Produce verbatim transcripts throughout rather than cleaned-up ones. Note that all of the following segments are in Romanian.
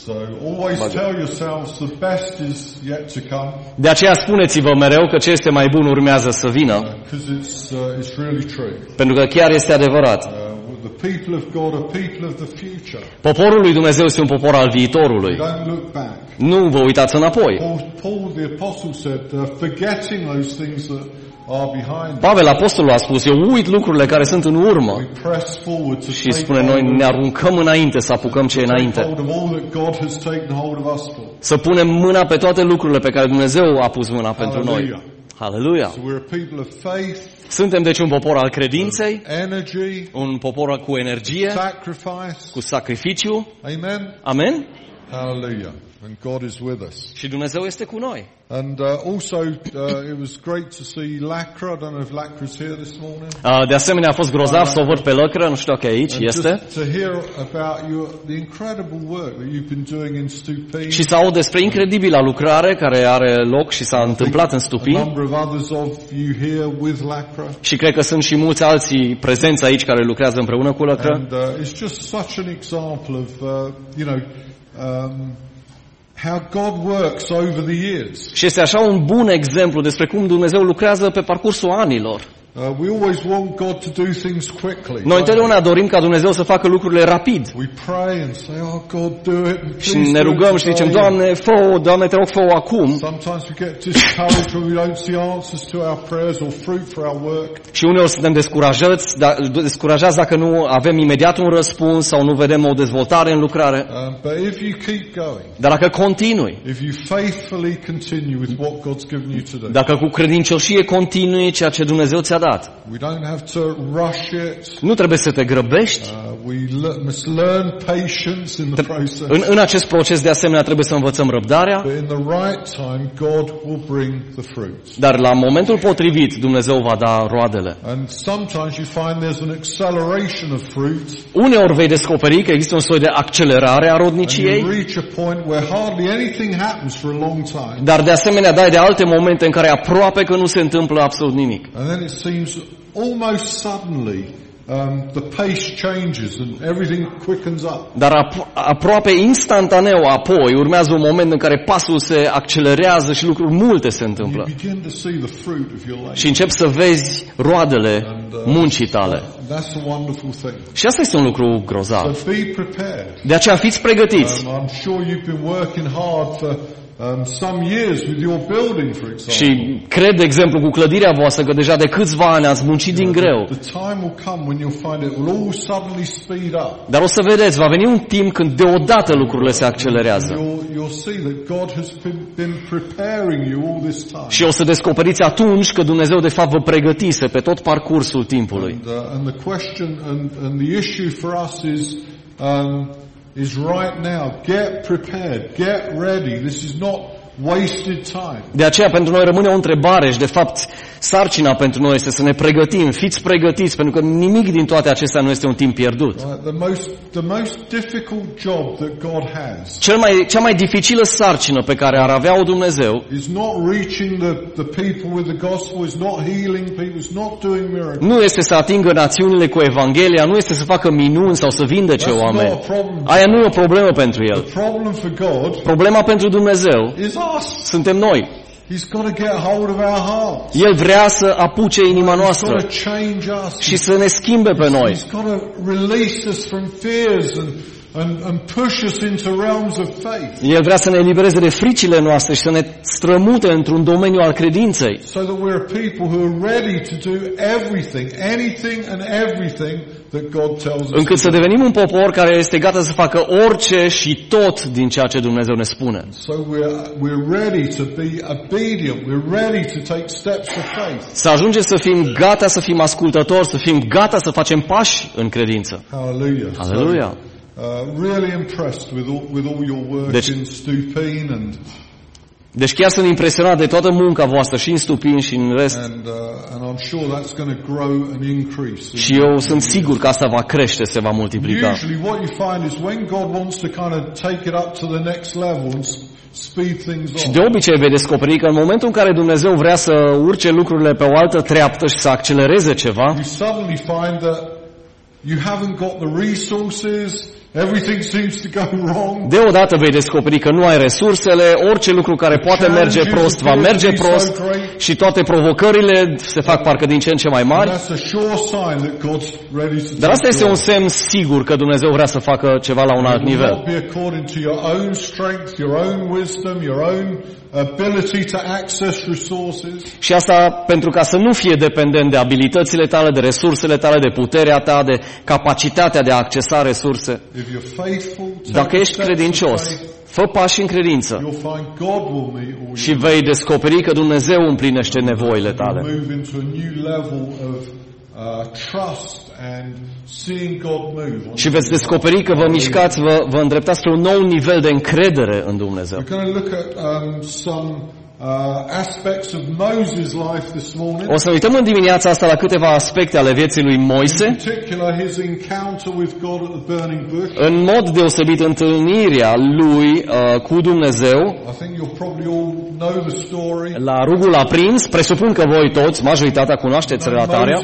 So always tell yourselves the best is yet to come. De aceea spuneți-vă mereu că ce este mai bun urmează să vină. Because it's uh, it's really true. Pentru că chiar este adevărat. Uh, the people of God are people of the future. Poporul lui Dumnezeu este un popor al viitorului. Don't look back. Nu vă uitați înapoi. Paul, Paul the apostle said, uh, forgetting those things that are behind. Pavel apostolul a spus, eu uit lucrurile care sunt în urmă. We press forward to Și take spune, noi ne aruncăm înainte să apucăm ce e înainte. hold of all that God has taken hold of us for. Să punem mâna pe toate lucrurile pe care Dumnezeu a pus mâna pentru noi. Haleluia! So we're a people of faith. Suntem deci un popor al credinței, Energy, un popor cu energie, sacrifice. cu sacrificiu. Amen. Amen? Hallelujah. And God is with us. Și Dumnezeu este cu noi. And uh, also, uh, it was great to see Lacra. I don't know if Lacra's here this morning. Uh, De asemenea, a fost grozav să o văd pe Lăcră, nu știu dacă e aici, And este. just to hear about your, the incredible work that you've been doing in Stupin. Și să aud despre incredibila lucrare care are loc și s-a întâmplat în A Stupin. number of others of you here with Lacra. Și cred că sunt și mulți alții prezenți aici care lucrează împreună cu Lăcră. And uh, it's just such an example of, uh, you know, um, how God works over the years. Și este așa un bun exemplu despre cum Dumnezeu lucrează pe parcursul anilor. Uh, we always want God to do things quickly. Noi întotdeauna dorim ca Dumnezeu să facă lucrurile rapid. We pray and say, "Oh God, do it." And Și please ne do it rugăm și zicem, today. Doamne, fă-o, Doamne, te rog, fă-o acum. Sometimes we get discouraged when we don't see answers to our prayers or fruit for our work. Și uneori suntem descurajați, da, descurajați dacă nu avem imediat un răspuns sau nu vedem o dezvoltare în lucrare. Um, but if you keep going, Dar dacă continui, if you faithfully continue with what God's given you to do, dacă cu credincioșie continui ceea ce Dumnezeu ți-a dat, we don't have to rush it. nu trebuie să te grăbești. Uh, we le- must learn patience in the process. În, în acest proces, de asemenea, trebuie să învățăm răbdarea, But in the right time, God will bring the fruits. dar la momentul potrivit Dumnezeu va da roadele. And sometimes you find there's an acceleration of fruit, Uneori vei descoperi că există un soi de accelerare a and you rodniciei, reach a point where hardly anything happens for a long time. dar de asemenea dai de alte momente în care aproape că nu se întâmplă absolut nimic. And then it seems almost suddenly um, the pace changes and everything quickens up. Dar ap- aproape instantaneu apoi urmează un moment în care pasul se accelerează și lucruri multe se You întâmplă. begin to see the fruit of your labor. Și începi să vezi roadele And, uh, muncii tale. That's a wonderful thing. Și asta este un lucru grozav. So be prepared. De aceea fiți pregătiți. Um, I'm sure you've been working hard for um, some years with your building, for example. Și cred, de exemplu, cu clădirea voastră că deja de câțiva ani ați muncit din greu. The time will come when you'll find it will all suddenly speed up. Dar o să vedeți, va veni un timp când deodată lucrurile se accelerează. You'll, you'll see that God has been, been preparing you all this time. Și o să descoperiți atunci că Dumnezeu de fapt vă pregătise pe tot parcursul timpului. And, uh, and the question and, and the issue for us is um, is right now. Get prepared. Get ready. This is not wasted time. De aceea pentru noi rămâne o întrebare și de fapt sarcina pentru noi este să ne pregătim, fiți pregătiți, pentru că nimic din toate acestea nu este un timp pierdut. Right? The most the most difficult job that God has Cel mai, cea mai dificilă sarcină pe care ar avea-o Dumnezeu is not reaching the, the people with the gospel, is not healing people, is not doing miracles. nu este să atingă națiunile cu Evanghelia, nu este să facă minuni sau să vindece That's oameni. not a problem. Aia nu e o problemă pentru El. The problem for God Problema pentru Dumnezeu is us. suntem noi. He's got to get hold of our hearts. El vrea să apuce inima He's noastră got to change us. și să ne schimbe pe noi. He's got to release us from fears and, and, and push us into realms of faith. El vrea să ne elibereze de fricile noastre și să ne strămute într-un domeniu al credinței. So that we're a people who are ready to do everything, anything and everything that God tells us. Încât să devenim un popor care este gata să facă orice și tot din ceea ce Dumnezeu ne spune. So we're, we're ready to be obedient. We're ready to take steps of faith. Să ajungem să fim gata să fim ascultători, să fim gata să facem pași în credință. Hallelujah. Aleluia! So, uh, really impressed with all, with all your work Deci- in Stupin and Deci chiar sunt impresionat de toată munca voastră și în Stupin și în rest. and uh, and I'm sure that's going to grow and increase. Și eu sunt sigur că asta va crește, se va multiplica. Usually what you find is when God wants to kind of take it up to the next level and s- speed things Și up. de obicei vei descoperi că în momentul în care Dumnezeu vrea să urce lucrurile pe o altă treaptă și să accelereze ceva, You suddenly find that you haven't got the resources, Everything seems to go wrong. Deodată vei descoperi că nu ai resursele, orice lucru care poate merge prost va merge prost și toate provocările se fac parcă din ce în ce mai mari. Dar asta este un semn sigur că Dumnezeu vrea să facă ceva la un alt nivel. Și asta pentru ca să nu fie dependent de abilitățile tale, de resursele tale, de puterea ta, de capacitatea de a accesa resurse. Dacă ești credincios, fă pași în credință și vei descoperi că Dumnezeu împlinește nevoile tale. Și veți descoperi că vă mișcați, vă, vă îndreptați spre un nou nivel de încredere în Dumnezeu. O să uităm în dimineața asta la câteva aspecte ale vieții lui Moise. În mod deosebit întâlnirea lui uh, cu Dumnezeu la rugul aprins. Presupun că voi toți, majoritatea, cunoașteți relatarea.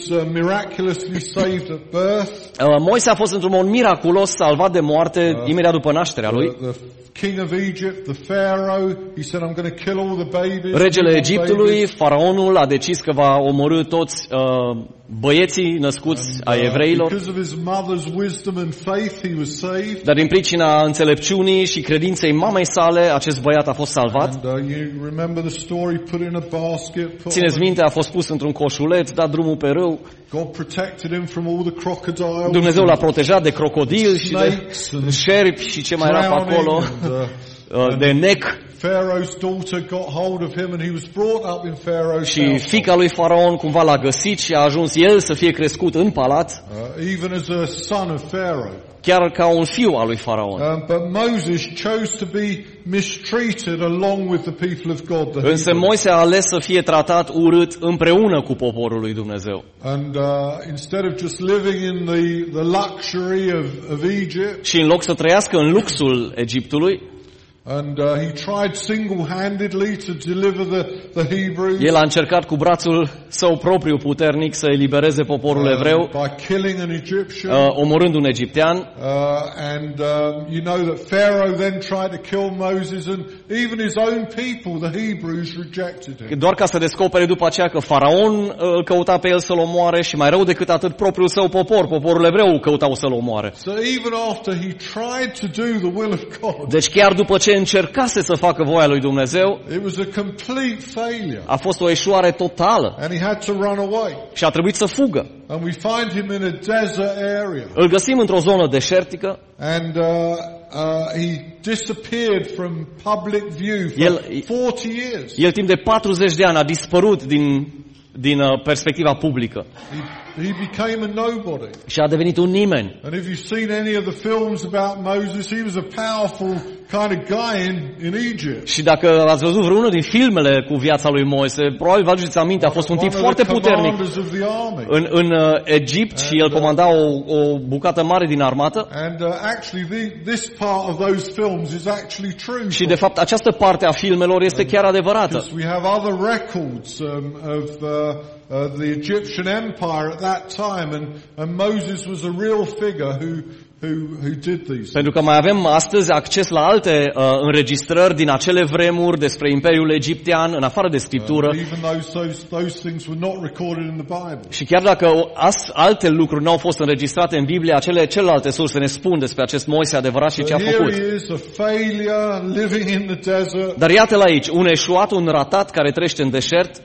Moise a fost într-un mod miraculos salvat de moarte imediat după nașterea lui. King of Egypt, the Pharaoh, he said, I'm going to kill all the babies. Regele Egiptului, faraonul, a decis că va omorî toți uh, băieții născuți and, uh, ai evreilor. Because of his mother's wisdom and faith, he was saved. Dar din pricina înțelepciunii și credinței mamei sale, acest băiat a fost salvat. And, uh, you remember the story, put in a basket. Țineți minte, a fost pus într-un coșuleț, dat drumul pe râu. God protected him from all the crocodiles. Dumnezeu l-a protejat de crocodili și de șerpi și ce mai era pe acolo, de nec. Pharaoh's daughter got hold of him and he was brought up in Pharaoh's și fiica lui Faraon cumva l-a găsit și a ajuns el să fie crescut în palat. Uh, even as a son of Pharaoh. Chiar ca un fiu al lui Faraon. Um, but Moses chose to be mistreated along with the people of God. Însă Moise a ales să fie tratat urât împreună cu poporul lui Dumnezeu. And uh, instead of just living in the the luxury of of Egypt. Și în loc să trăiască în luxul Egiptului, and uh, he tried single-handedly to deliver the the Hebrews. El a încercat cu brațul său propriu puternic să elibereze poporul evreu, uh, by killing an Egyptian. Uh, omorând un egiptean. Uh, and uh, you know that Pharaoh then tried to kill Moses and even his own people, the Hebrews, rejected him. Doar ca să descopere după aceea că Faraon îl căuta pe el să-l omoare și mai rău decât atât propriul său popor, poporul evreu căutau să-l omoare. So even after he tried to do the will of God. Deci chiar după ce încercase să facă voia lui Dumnezeu, it was a complete failure. A fost o eșuare totală. And he had to run away. Și a trebuit să fugă. And we find him in a desert area. Îl găsim într-o zonă deșertică. And uh, uh, he disappeared from public view for el, forty years. El timp de patruzeci de ani a dispărut din din uh, perspectiva publică. He, he became a nobody. Și a devenit un nimeni. And if you've seen any of the films about Moses, he was a powerful kind of guy in, in Egypt. Și dacă ați văzut vreunul din filmele cu viața lui Moise, probabil vă aduceți aminte, a fost un tip foarte puternic în, în uh, Egipt și el comanda o, o bucată mare din armată. And uh, actually the, this part of those films is actually true. Și de fapt această parte a filmelor este chiar adevărată. We have other records um, of uh, uh, the Egyptian Empire at that time, and, and Moses was a real figure who Who, who did these. Pentru că mai avem astăzi acces la alte uh, înregistrări din acele vremuri despre Imperiul Egiptean, în afară de Scriptură. Uh, even those, those, those things were not recorded in the Bible. Și chiar dacă as, alte lucruri nu au fost înregistrate în Biblie, acele celelalte surse ne spun despre acest Moise adevărat și ce a făcut. Dar iată-l aici, un eșuat, un ratat care trăiește în deșert,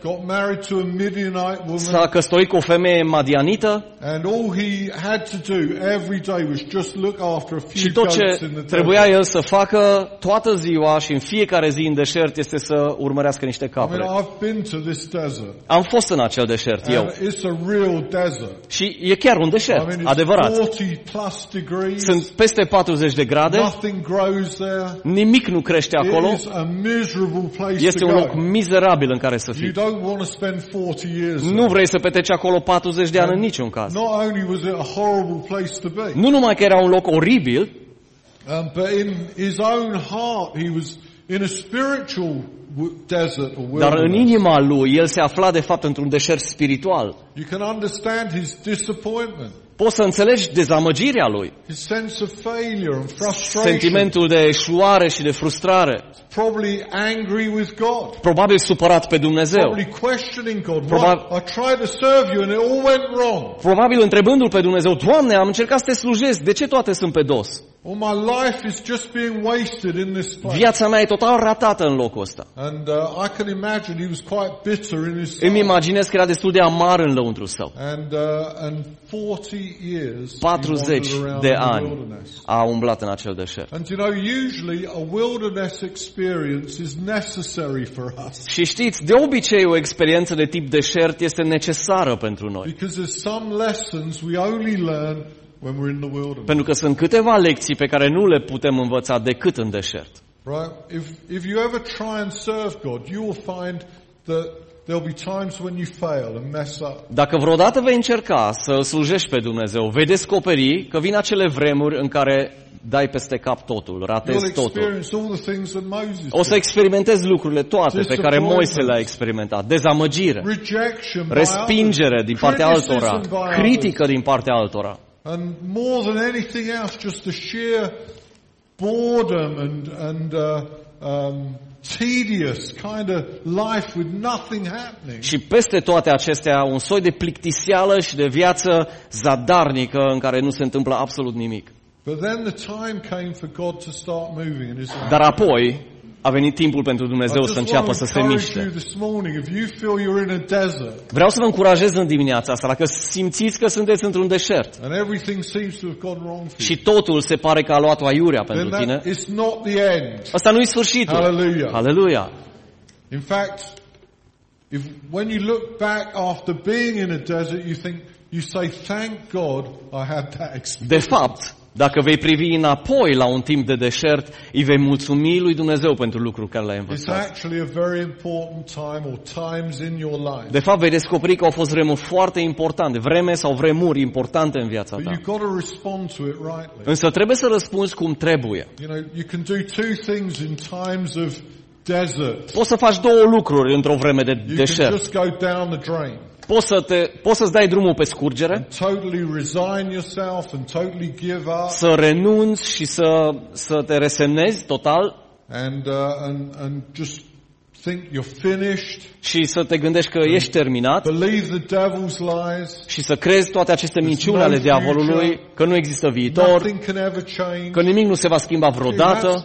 s-a căsătorit cu o femeie madianită. And all he had to do every day was just look after a few și tot ce trebuia el să facă toată ziua și în fiecare zi în deșert este să urmărească niște capre. I mean, I've been to this desert. Am fost în acel deșert eu. It's a real desert. Și e chiar un deșert, I mean, adevărat. forty plus degrees. Sunt peste patruzeci de grade. Nothing grows there. Nimic nu crește acolo. It is a miserable place este to un go. loc mizerabil în care să fii. You don't want to spend forty years. Nu vrei să petreci acolo patruzeci de ani în niciun caz. Not only was it a horrible place to be. Nu numai că era un loc oribil, um, but in his own heart he was in a spiritual desert or wilderness. Dar în inima lui el se afla de fapt într-un deșert spiritual. You can understand his disappointment. Poți să înțelegi dezamăgirea lui. His sense of failure and frustration. Sentimentul de eșuare și de frustrare. Probably angry with God. Probabil supărat pe Dumnezeu. Probably questioning God. Probabil, I tried to serve you and it all went wrong. Probabil întrebându-l pe Dumnezeu, Doamne, am încercat să te slujesc, de ce toate sunt pe dos? All my life is just being wasted in this place. Viața mea e total ratată în locul ăsta. And uh, I can imagine he was quite bitter in his soul. Îmi imaginez că era destul de amar în lăuntru său. And uh, and forty years patruzeci de ani a umblat în acel deșert. And you know, usually a wilderness experience is necessary for us. Și știți, de obicei o experiență de tip deșert este necesară pentru noi. Because there's some lessons we only learn when we're in the wilderness. Pentru că sunt câteva lecții pe care nu le putem învăța decât în deșert. Right? If if you ever try and serve God, you will find that there'll be times when you fail and mess up. Dacă vreodată vei încerca să slujești pe Dumnezeu, vei descoperi că vin acele vremuri în care dai peste cap totul, ratezi totul. O să experimentezi lucrurile toate pe care Moise le-a experimentat. Dezamăgire, respingere din partea altora, critică din partea altora. And more than anything else, just the sheer boredom and and uh, um, tedious kind of life with nothing happening. Și peste toate acestea, un soi de plictiseală și de viață zadarnică în care nu se întâmplă absolut nimic. But then the time came for God to start moving in his life. Dar apoi a venit timpul pentru Dumnezeu să înceapă să se miște. Vreau să vă încurajez în dimineața asta, dacă simțiți că sunteți într-un deșert și totul se pare că a luat o aiurea pentru tine, asta nu e sfârșitul. Aleluia! In fact, if when you look back after being in a desert, you think you say thank God I had that experience. De fapt, dacă vei privi înapoi la un timp de deșert, îi vei mulțumi lui Dumnezeu pentru lucruri care le-ai învățat. De fapt, vei descoperi că au fost vremuri foarte importante, vreme sau vremuri importante în viața ta. Însă trebuie să răspunzi cum trebuie. Poți să faci două lucruri într-o vreme de deșert. Poți să te, poți să-ți dai drumul pe scurgere, să renunți și să, să te resemnezi total and, uh, and, and just think you're finished, și să te gândești că ești terminat, believe the devil's lies, și să crezi toate aceste minciuni ale diavolului, că nu există viitor, că nimic nu se va schimba vreodată.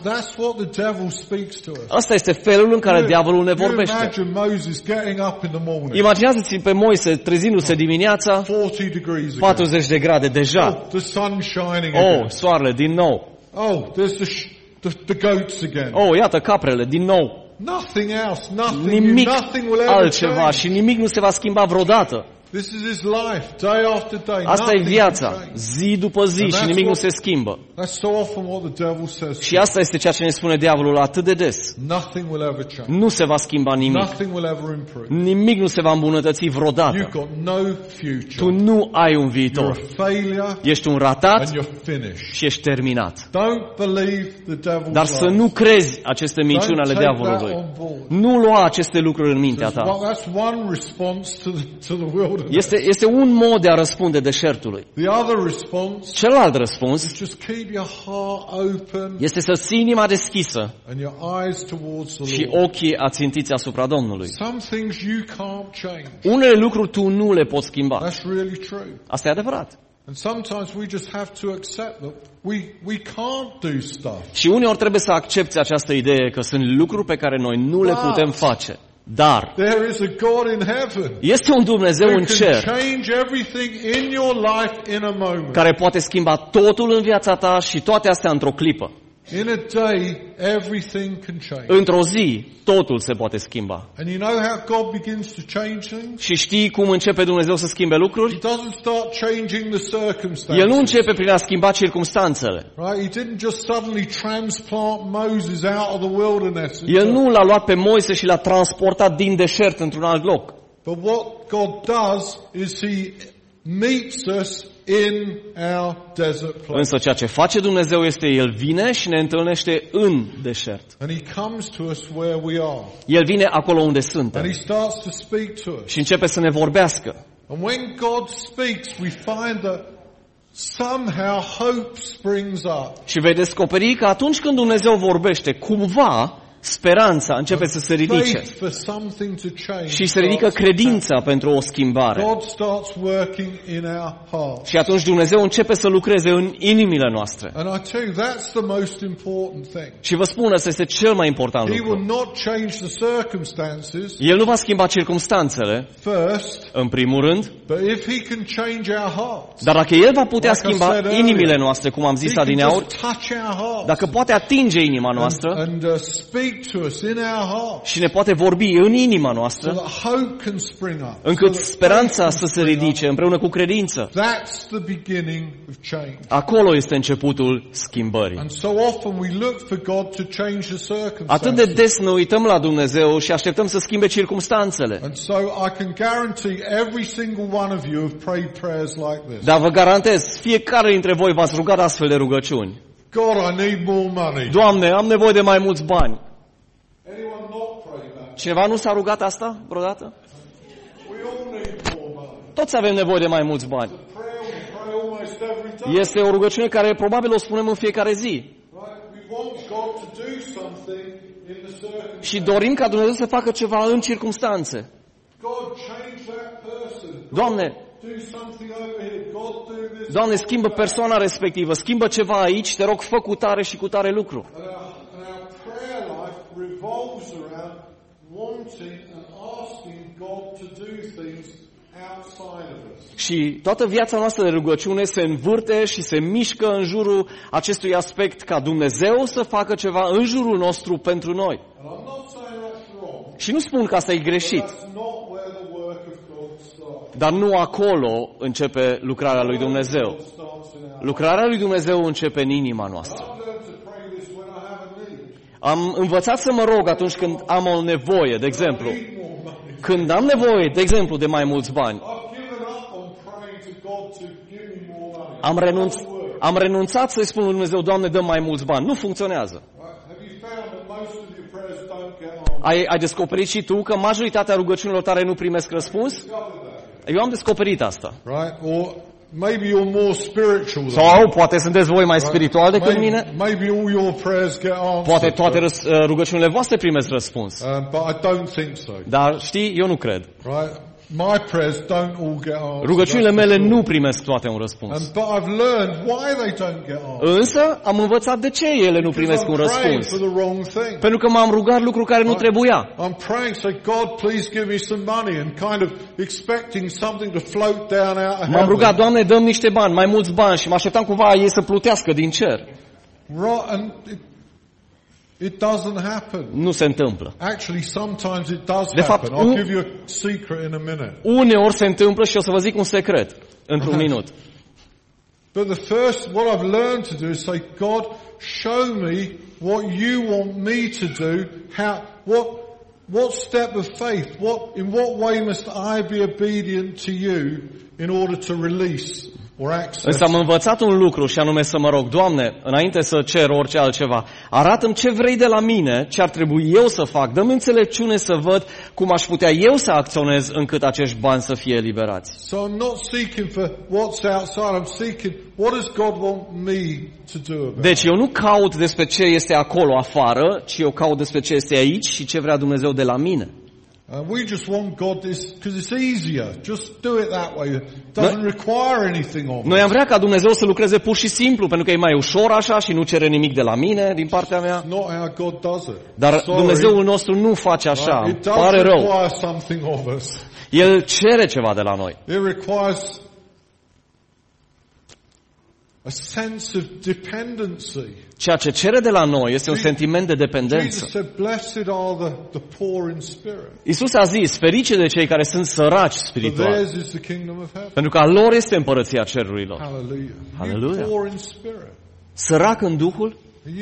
Asta este felul în care diavolul ne vorbește. Imaginați-ți pe Moise trezindu-se dimineața, patruzeci de grade deja. Oh, soarele din nou. Oh, there's the, the, the goats again. Oh, iată caprele din nou. Nothing else, nothing nimic new, nothing will ever altceva change. Și nimic nu se va schimba vreodată. This is his life, day after day. Asta e viața, zi după zi, și nimic nu se schimbă. That's so often what the devil says. Și asta este ceea ce ne spune diavolul atât de des. Nothing will ever change. Nu se va schimba nimic. Nothing will ever improve. Nimic nu se va îmbunătăți vreodată. You've got no future. Tu nu ai un viitor. You're a failure. Ești un ratat and you're finished. Și ești terminat. Don't believe the devil's Dar să nu crezi aceste minciuni ale diavolului. Nu lua aceste lucruri în mintea ta. That's one response to the, to the wilderness. Este este un mod de a răspunde deșertului. The other response, celălalt răspuns, just keep your heart open, este să ții inima deschisă and your eyes towards the și Lord. ochii ațintiți asupra Domnului. Some things you can't change. Unele lucruri tu nu le poți schimba. That's really true. Asta e adevărat. And sometimes we just have to accept that we we can't do stuff. Și uneori trebuie să accepți această idee că sunt lucruri pe care noi nu le putem face. Dar there is a God in heaven. Este un Dumnezeu în cer care poate schimba totul în viața ta și toate astea într-o clipă. In a day, everything can change. Într-o zi, totul se poate schimba. And you know how God begins to change things? Și știi cum începe Dumnezeu să schimbe lucruri? He doesn't start changing the circumstances. El nu începe prin a schimba circumstanțele. Right? He didn't just suddenly transplant Moses out of the wilderness. El nu l-a luat pe Moise și l-a transportat din deșert într-un alt loc. But what God does is he meets us in our desert place. Însă ceea ce face Dumnezeu este El vine și ne întâlnește în deșert. And he comes to us where we are. El vine acolo unde suntem. And he starts to speak to us. Și începe să ne vorbească. And when God speaks, we find that somehow hope springs up. Și vei descoperi că atunci când Dumnezeu vorbește, cumva speranța începe să se ridice. Și se ridică credința pentru o schimbare. Și atunci Dumnezeu începe să lucreze în inimile noastre. Și vă spun, ăsta este cel mai important lucru. El nu va schimba circumstanțele, în primul rând, dar dacă El va putea schimba inimile noastre, cum am zis adineauri, dacă poate atinge inima noastră și ne poate vorbi în inima noastră, încât speranța să se ridice împreună cu credință. Acolo este începutul schimbării. Atât de des ne uităm la Dumnezeu și așteptăm să schimbe circumstanțele. Dar vă garantez, fiecare dintre voi v-ați rugat astfel de rugăciuni. God, I need more money. Doamne, am nevoie de mai mulți bani. Cineva nu s-a rugat asta vreodată? Toți avem nevoie de mai mulți bani. Este o rugăciune care probabil o spunem în fiecare zi. Și dorim ca Dumnezeu să facă ceva în circumstanțe. Doamne, Doamne, schimbă persoana respectivă, schimbă ceva aici, te rog, fă cu tare și cu tare lucru. Și toată viața noastră de rugăciune se învârte și se mișcă în jurul acestui aspect, ca Dumnezeu să facă ceva în jurul nostru pentru noi. Și nu spun că asta e greșit. Dar nu acolo începe lucrarea lui Dumnezeu. Lucrarea lui Dumnezeu începe în inima noastră. Am învățat să mă rog atunci când am o nevoie, de exemplu. Când am nevoie, de exemplu, de mai mulți bani. Am, renunț, am renunțat să-i spun lui Dumnezeu, Doamne, dă mai mulți bani. Nu funcționează. Ai, ai descoperit și tu că majoritatea rugăciunilor tale nu primesc răspuns? Eu am descoperit asta. Right? Or maybe you're more spiritual. Sau poate sunteți voi mai spiritual decât maybe, mine? Maybe all your prayers get answered. Poate toate răs, rugăciunile voastre primesc răspuns. Um, but I don't think so. Dar știi, eu nu cred. Right? My prayers don't all get answered. Rugăciunile mele nu primesc toate un răspuns. And, but I've learned why they don't get answered. Însă am învățat de ce ele nu primesc un răspuns. For the wrong thing. Pentru că m-am rugat lucru care nu trebuia. I'm praying, say, God, please give me some money, and kind of expecting something to float down out of heaven. M-am rugat, Doamne, dă-mi niște bani, mai mulți bani, și mă așteptam cumva ei să plutească din cer. Right, and it, It doesn't happen. Nu se întâmplă. Actually, sometimes it does de fapt, happen. I'll give you a secret in a minute. Uneori se întâmplă și o să vă zic un secret într-un minut. But the first, what I've learned to do is say, God, show me what you want me to do. How, what, what step of faith? What, in what way must I be obedient to you in order to release? Însă am învățat un lucru și anume să mă rog, Doamne, înainte să cer orice altceva, arată-mi ce vrei de la mine, ce ar trebui eu să fac, dă-mi înțelepciune să văd cum aș putea eu să acționez încât acești bani să fie eliberați. So I'm not seeking for what's outside, I'm seeking what does God want me to do about. Deci eu nu caut despre ce este acolo afară, ci eu caut despre ce este aici și ce vrea Dumnezeu de la mine. Uh, we just want God this because it's easier. Just do it that way. It doesn't require anything of us. Noi am vrea ca Dumnezeu să lucreze pur și simplu, pentru că e mai ușor așa și nu cere nimic de la mine, din partea mea. Not how God does it. Dar Sorry. Dumnezeul nostru nu face așa. Right? It does pare rău. require something of us. El cere ceva de la noi. It requires a sense of dependency. Ceea ce cere de la noi este un sentiment de dependență. Iisus a zis, ferice de cei care sunt săraci spiritual, pentru că a lor este împărăția cerurilor. Aleluia! Sărac în Duhul?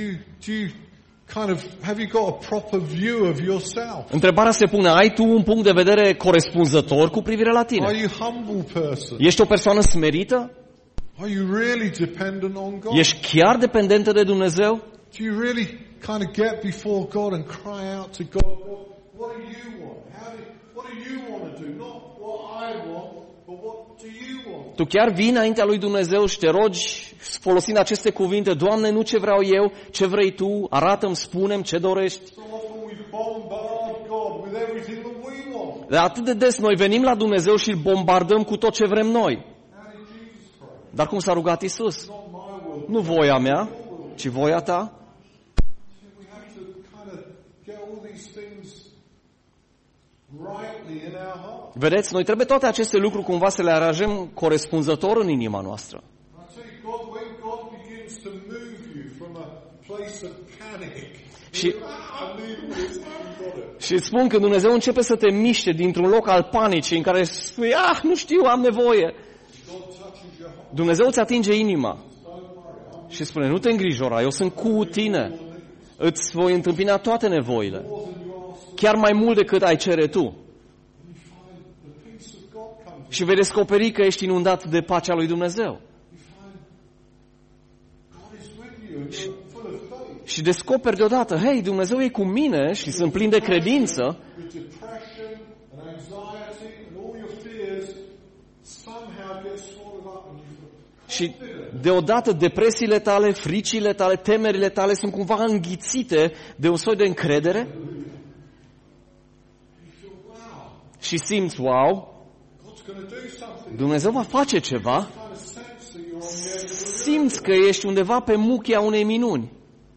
Întrebarea se pune, ai tu un punct de vedere corespunzător cu privire la tine? Ești o persoană smerită? Are you really dependent on God? Ești chiar dependentă de Dumnezeu? Do you really kind of get before God and cry out to God, what do you want? How do, what do you want to do? Not what I want, Tu chiar vii înaintea lui Dumnezeu și te rogi folosind aceste cuvinte, Doamne, nu ce vreau eu, ce vrei Tu, arată-mi, spune-mi ce dorești. Dar atât de des noi venim la Dumnezeu și îl bombardăm cu tot ce vrem noi. Dar cum s-a rugat Iisus? Nu voia mea, ci voia Ta. Vedeți, noi trebuie toate aceste lucruri cumva să le aranjăm corespunzător în inima noastră. Și, și îți spun că Dumnezeu începe să te miște dintr-un loc al panicii în care spui, ah, nu știu, am nevoie. Dumnezeu îți atinge inima și spune, nu te îngrijora, eu sunt cu tine. Îți voi întâmpina toate nevoile. Chiar mai mult decât ai cere tu. Și vei descoperi că ești inundat de pacea lui Dumnezeu. Și, și descoperi deodată, hei, Dumnezeu e cu mine și sunt plin de credință. Și deodată depresiile tale, fricile tale, temerile tale sunt cumva înghițite de un soi de încredere. Și simți, wow, Dumnezeu va face ceva. Simți că ești undeva pe muchia unei minuni.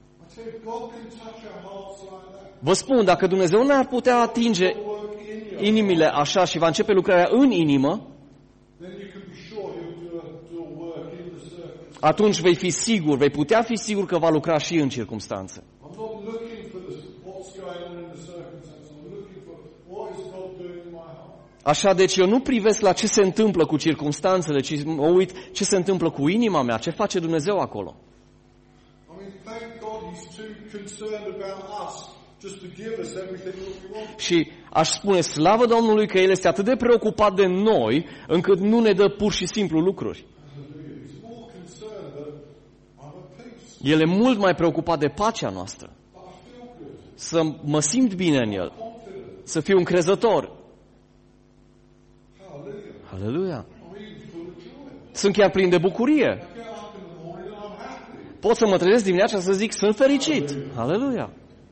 Vă spun, dacă Dumnezeu n-ar putea atinge inimile așa și va începe lucrarea în inimă, atunci vei fi sigur, vei putea fi sigur că va lucra și în circumstanțe. Așa, deci eu nu privesc la ce se întâmplă cu circumstanțele, ci mă uit ce se întâmplă cu inima mea, ce face Dumnezeu acolo. Și aș spune, slavă Domnului că El este atât de preocupat de noi, încât nu ne dă pur și simplu lucruri. El e mult mai preocupat de pacea noastră. Să mă simt bine în El. Să fiu încrezător. Aleluia! Sunt chiar plin de bucurie. Pot să mă trezesc dimineața să zic, sunt fericit. Aleluia!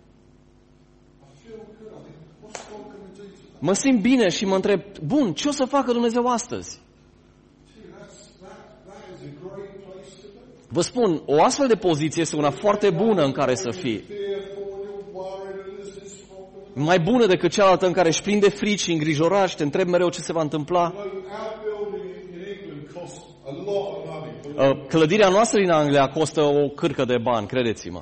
Mă simt bine și mă întreb, bun, ce o să facă Dumnezeu astăzi? Vă spun, o astfel de poziție este una foarte bună în care să fii. Mai bună decât cealaltă în care ești plin de frici și îngrijorări și te întrebi mereu ce se va întâmpla. Clădirea noastră din Anglia costă o cârcă de bani, credeți-mă.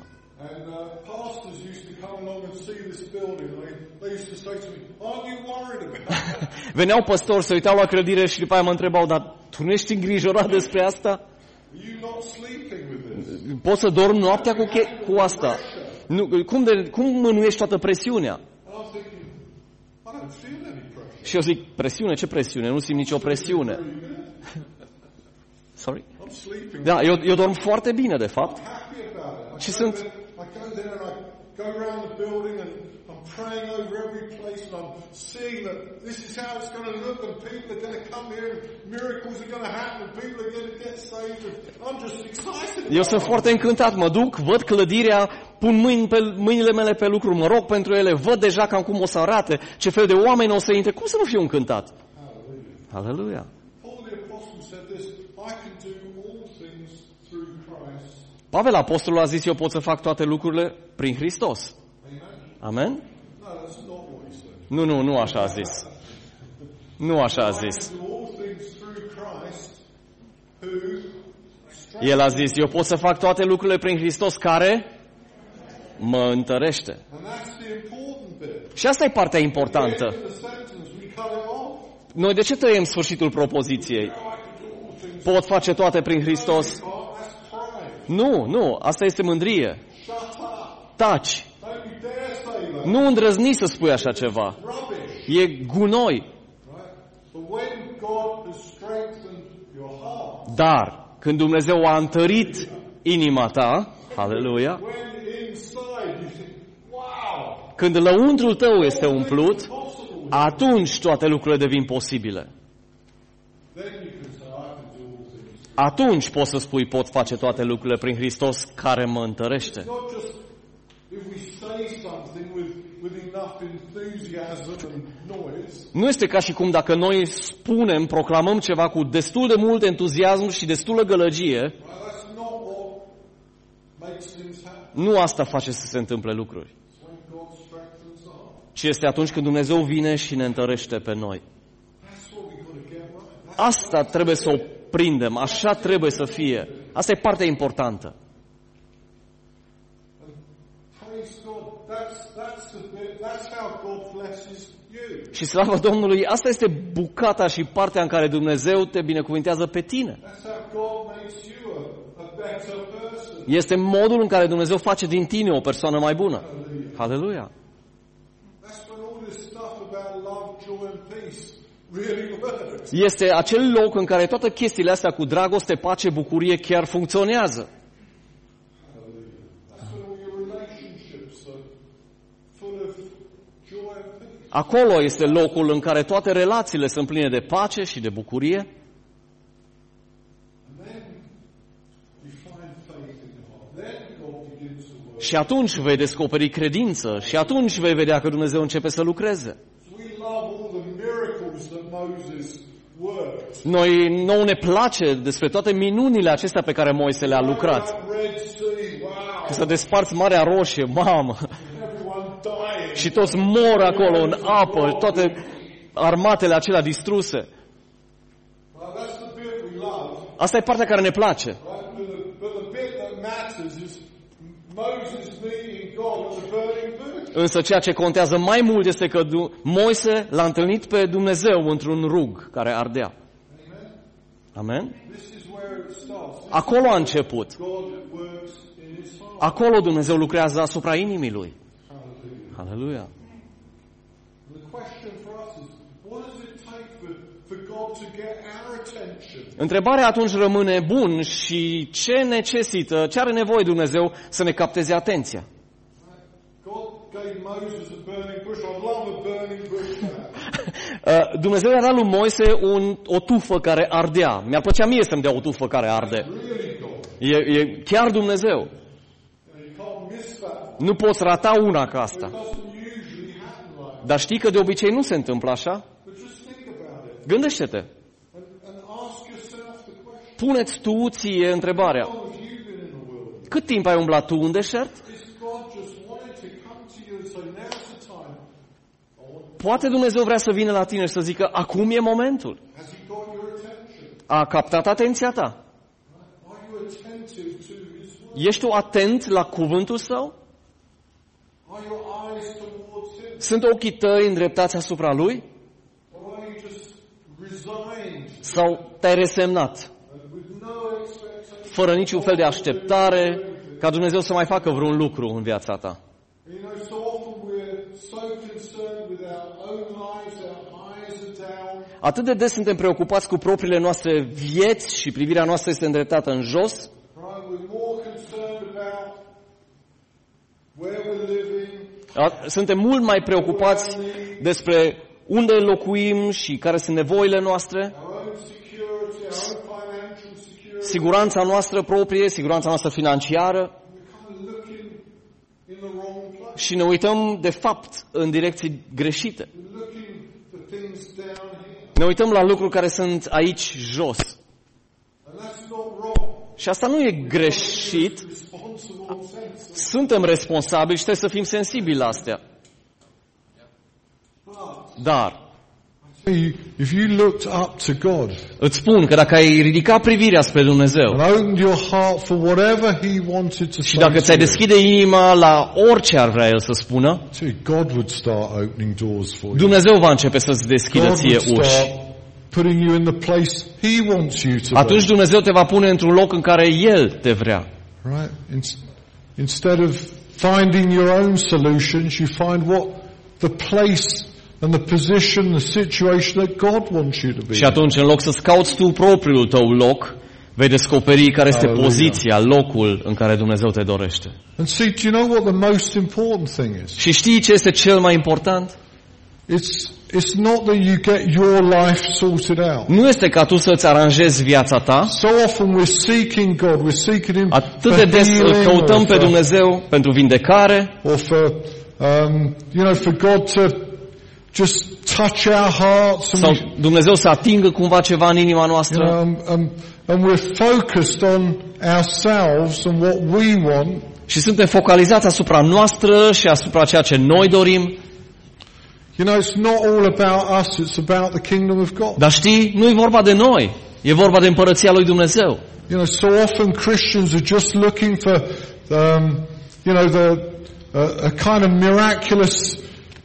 Veneau păstori, se uitau la clădire și după aia mă întrebau, dar tu nu ești îngrijorat despre asta? Poți să dormi noaptea cu, che- cu asta? Nu, cum, de, cum mânuiești toată presiunea? Și eu zic, presiune? Ce presiune? Nu simt nicio presiune. Sorry? Da, eu, eu dorm foarte bine, de fapt. Și sunt... praying over every place and I'm seeing that this is how it's going to look and people are going to come here and miracles are going to happen and people are going to get saved and I'm just excited. Eu sunt foarte încântat, mă duc, văd clădirea, pun mâini pe, mâinile mele pe lucruri, mă rog pentru ele, văd deja cam cum o să arate, ce fel de oameni o să intre, cum să nu fiu încântat? Aleluia. Pavel apostolul a zis, eu pot să fac toate lucrurile prin Hristos. Amen? Nu, nu, nu așa a zis. Nu așa a zis. El a zis, eu pot să fac toate lucrurile prin Hristos care mă întărește. Și asta e partea importantă. Noi de ce tăiem sfârșitul propoziției? Pot face toate prin Hristos? Nu, nu, asta este mândrie. Taci. Nu îndrăzni să spui așa ceva. E gunoi. Dar, când Dumnezeu a întărit inima ta, aleluia, când lăuntrul tău este umplut, atunci toate lucrurile devin posibile. atunci poți să spui pot face toate lucrurile prin Hristos care mă întărește. It's not just if we say something with, with enough enthusiasm and noise. Nu este ca și cum dacă noi spunem, proclamăm ceva cu destul de mult entuziasm și destulă gălăgie, Well, that's not what makes things happen. nu asta face să se întâmple lucruri. It's when God strengthens us. Ci este atunci când Dumnezeu vine și ne întărește pe noi. That's what we've got to get right. That's Asta trebuie să o prindem, așa trebuie să fie. Asta e partea importantă. praise God. That's that's the bit. That's how God blesses you. Și slavă Domnului, asta este bucata și partea în care Dumnezeu te binecuvintează pe tine. That's how God makes you a, a better person. Este modul în care Dumnezeu face din tine o persoană mai bună. Haleluia! That's when all this stuff about love, joy and peace really works. Este acel loc în care toate chestiile astea cu dragoste, pace, bucurie chiar funcționează. That's when all your relationships are full of joy and peace. Acolo este locul în care toate relațiile sunt pline de pace și de bucurie. And then you find faith in God. Then God begins to work. Și atunci vei descoperi credință și atunci vei vedea că Dumnezeu începe să lucreze. We love all the miracles that Moses worked. Noi nouă ne place despre toate minunile acestea pe care Moise le-a lucrat. That Red Sea, wow. Că să desparți Marea Roșie, mamă, Everyone dying. și toți mor acolo în apă, toate armatele acelea distruse. Well, that's the bit we love. Asta e partea care ne place. Right? But the, but the bit that matters is Moses meeting God at the burning bush. Însă ceea ce contează mai mult este că Du- Moise l-a întâlnit pe Dumnezeu într-un rug care ardea. Amen? Amen? This is where it starts. This Acolo a început. God works in his heart. Acolo Dumnezeu lucrează asupra inimii lui. Hallelujah. Haleluia! The question for us is, what does it take for, for God to get our attention? Întrebarea atunci rămâne, bun, și ce necesită, ce are nevoie Dumnezeu să ne capteze atenția? God gave Moses a burning bush. I love a burning bush. man. Uh, Dumnezeu i-a dat lui Moise un, o tufă care ardea. Mi-ar plăcea mie să-mi dea o tufă care arde. Really God. E, e chiar Dumnezeu. And you can't miss that. Nu poți rata una ca It asta. doesn't usually happen like that. Dar știi că de obicei nu se întâmplă așa? But just think about it. Gândește-te. And, and ask yourself the question. Puneți tu ție întrebarea. How long have you been in the wilderness? Cât timp ai umblat tu în deșert? Is God just wanting to come to you and say, now's the time? Or Poate Dumnezeu vrea să vină la tine și să zică, acum e momentul. has he got your attention? A captat atenția ta. Are you attentive to his word? Ești tu atent la cuvântul său? Are your eyes towards him? Sunt ochii tăi îndreptați asupra lui? Or are you just resigned Sau te-ai resemnat, and with no expectation? fără niciun fel de așteptare, ca Dumnezeu să mai facă vreun lucru în viața ta? You know, so often we're so concerned with our own lives, our eyes are down. Atât de des suntem preocupați cu propriile noastre vieți și privirea noastră este îndreptată în jos, Right? We're more concerned about where we're living, a- suntem mult mai preocupați despre unde locuim și care sunt nevoile noastre, our own security, our own financial security. siguranța noastră proprie, siguranța noastră financiară We're kind of looking in the wrong place. și ne uităm de fapt în direcții greșite. We're looking for things down here. Ne uităm la lucruri care sunt aici jos. And that's not wrong. Și asta nu e greșit. Responsible sense. Suntem responsabili și trebuie să fim sensibili la astea. But Dar if you looked up to God îți spun că dacă ai ridicat privirea spre Dumnezeu and opened your heart for whatever He wanted to și say dacă to ți-ai you, deschide inima la orice ar vrea El să spună, see, God would start opening doors for you. Dumnezeu va începe să-ți deschidă God ție would uși. start putting you in the place He wants you to Atunci be. Dumnezeu te va pune într-un loc în care El te vrea. Right? In- Instead of finding your own solutions, you find what the place and the position, the situation that God wants you to be. Și atunci, în loc să-ți cauți tu propriul tău loc, vei descoperi care este Hallelujah. poziția, locul în care Dumnezeu te dorește. And see, do you know what the most important thing is? Și știi ce este cel mai important? It's it's not that you get your life sorted out. Nu este ca tu să-ți aranjezi viața ta. So often we're seeking God, we're seeking Him Atât de des îl căutăm pe Dumnezeu pentru vindecare. Or for, um, you know, for God to just touch our hearts. And Sau we, Dumnezeu să atingă cumva ceva în inima you noastră. know, um, um, and we're focused on ourselves and what we want. Și suntem focalizați asupra noastră și asupra ceea ce noi dorim. You know, it's not all about us, it's about the kingdom of God. Dar știi, nu e vorba de noi. E vorba de împărăția lui Dumnezeu. You know, so often Christians are just looking for, um, you know, the uh, a kind of miraculous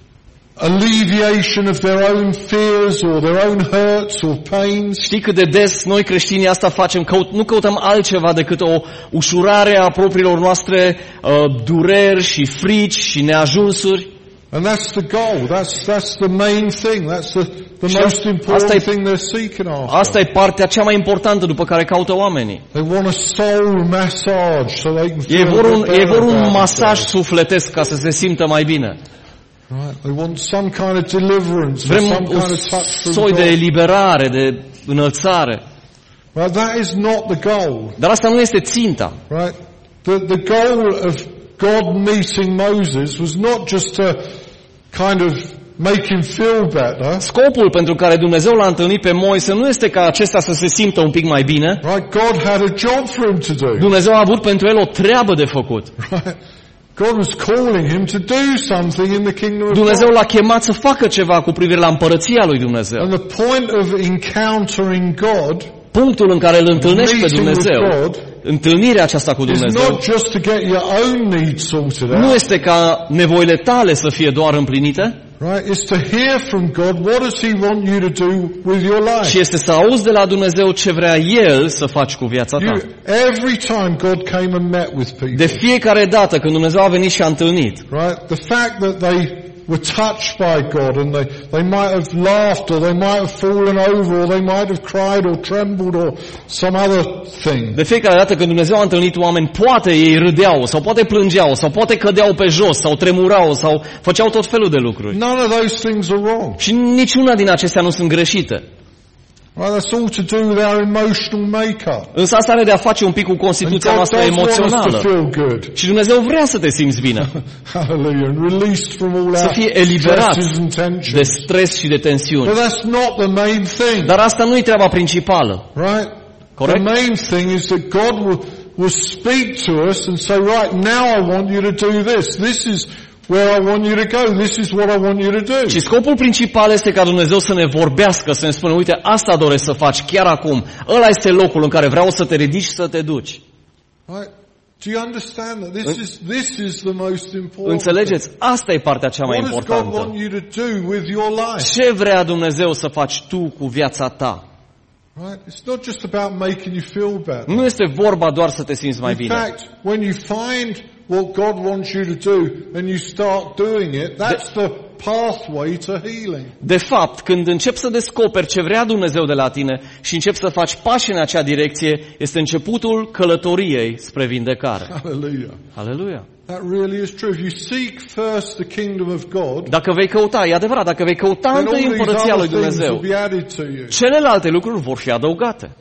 alleviation of their own fears or their own hurts or pains. Știi cât de des noi creștinii asta facem? Căut, nu căutăm altceva decât o ușurare a propriilor noastre uh, dureri și frici și neajunsuri. And that's the goal. That's that's the main thing. That's the the most important thing they're seeking after. Asta e partea cea mai importantă după care caută oamenii. They want a soul massage so they can feel. Ei vor un, ei vor un masaj sufletesc ca să se simtă mai bine. Right. They want some kind of deliverance. Vrem some un kind of touch from soi God. de eliberare, de înălțare. Right. That is not the goal. Dar asta nu este ținta. Right. The the goal of God meeting Moses was not just to kind of make him feel better. Scopul pentru care Dumnezeu l-a întâlnit pe Moise nu este ca acesta să se simtă un pic mai bine. Right. God had a job for him to do. Dumnezeu a avut pentru el o treabă de făcut. Right. God was calling him to do something in the kingdom of Dumnezeu God. l-a chemat să facă ceva cu privire la împărăția lui Dumnezeu. And the point of encountering God, Punctul în care îl întâlnești pe meeting with Dumnezeu, God, întâlnirea aceasta cu is Dumnezeu, not just to get your own needs sorted nu out. este ca nevoile tale să fie doar împlinite, Right? It's to hear from God what does He want you to do with your life. ci este să auzi de la Dumnezeu ce vrea El să faci cu viața ta. You, every time God came and met with people, De fiecare dată când Dumnezeu a venit și a întâlnit, right? The fact that they were touched by God and they, they might have laughed or they might have fallen over or they might have cried or trembled or some other thing. de fiecare dată când Dumnezeu a întâlnit oameni, poate ei râdeau sau poate plângeau sau poate cădeau pe jos sau tremurau sau făceau tot felul de lucruri. None of those things are wrong. Și niciuna din acestea nu sunt greșite. Right? That's all to do with our emotional makeup. Însă asta are de a face un pic cu And constituția God noastră does want us to emoțională. feel good. Și Dumnezeu vrea să te simți bine, Hallelujah. And released from all să our fie eliberat stresses and de tensions. stres și de tensiuni. But that's not the main thing. Dar asta nu e treaba principală. Right? Corect? The main thing is that God will, will speak to us and say, right, now I want you to do this. This is where I want you to go. This is what I want you to do. Și scopul principal este ca Dumnezeu să ne vorbească, să ne spună, uite, asta doresc să faci chiar acum. Ăla este locul în care vreau să te ridici și să te duci. Right? Do you understand that this is this is the most important? Înțelegeți? Asta e partea cea mai What does God want importantă. you to do with your life? Ce vrea Dumnezeu să faci tu cu viața ta? Right? It's not just about making you feel better. Nu este vorba doar să te simți mai In bine. fact, when you find what God wants you to do and you start doing it, that's the pathway to healing. De fapt, când începi să descoperi ce vrea Dumnezeu de la tine și începi să faci pași în acea direcție, este începutul călătoriei spre vindecare. Hallelujah. Aleluia! That really is true. If you seek first the kingdom of God, Dacă vei căuta, e adevărat, dacă vei căuta then all întâi these împărăția lui other things will Dumnezeu, be added to you. celelalte lucruri vor fi adăugate.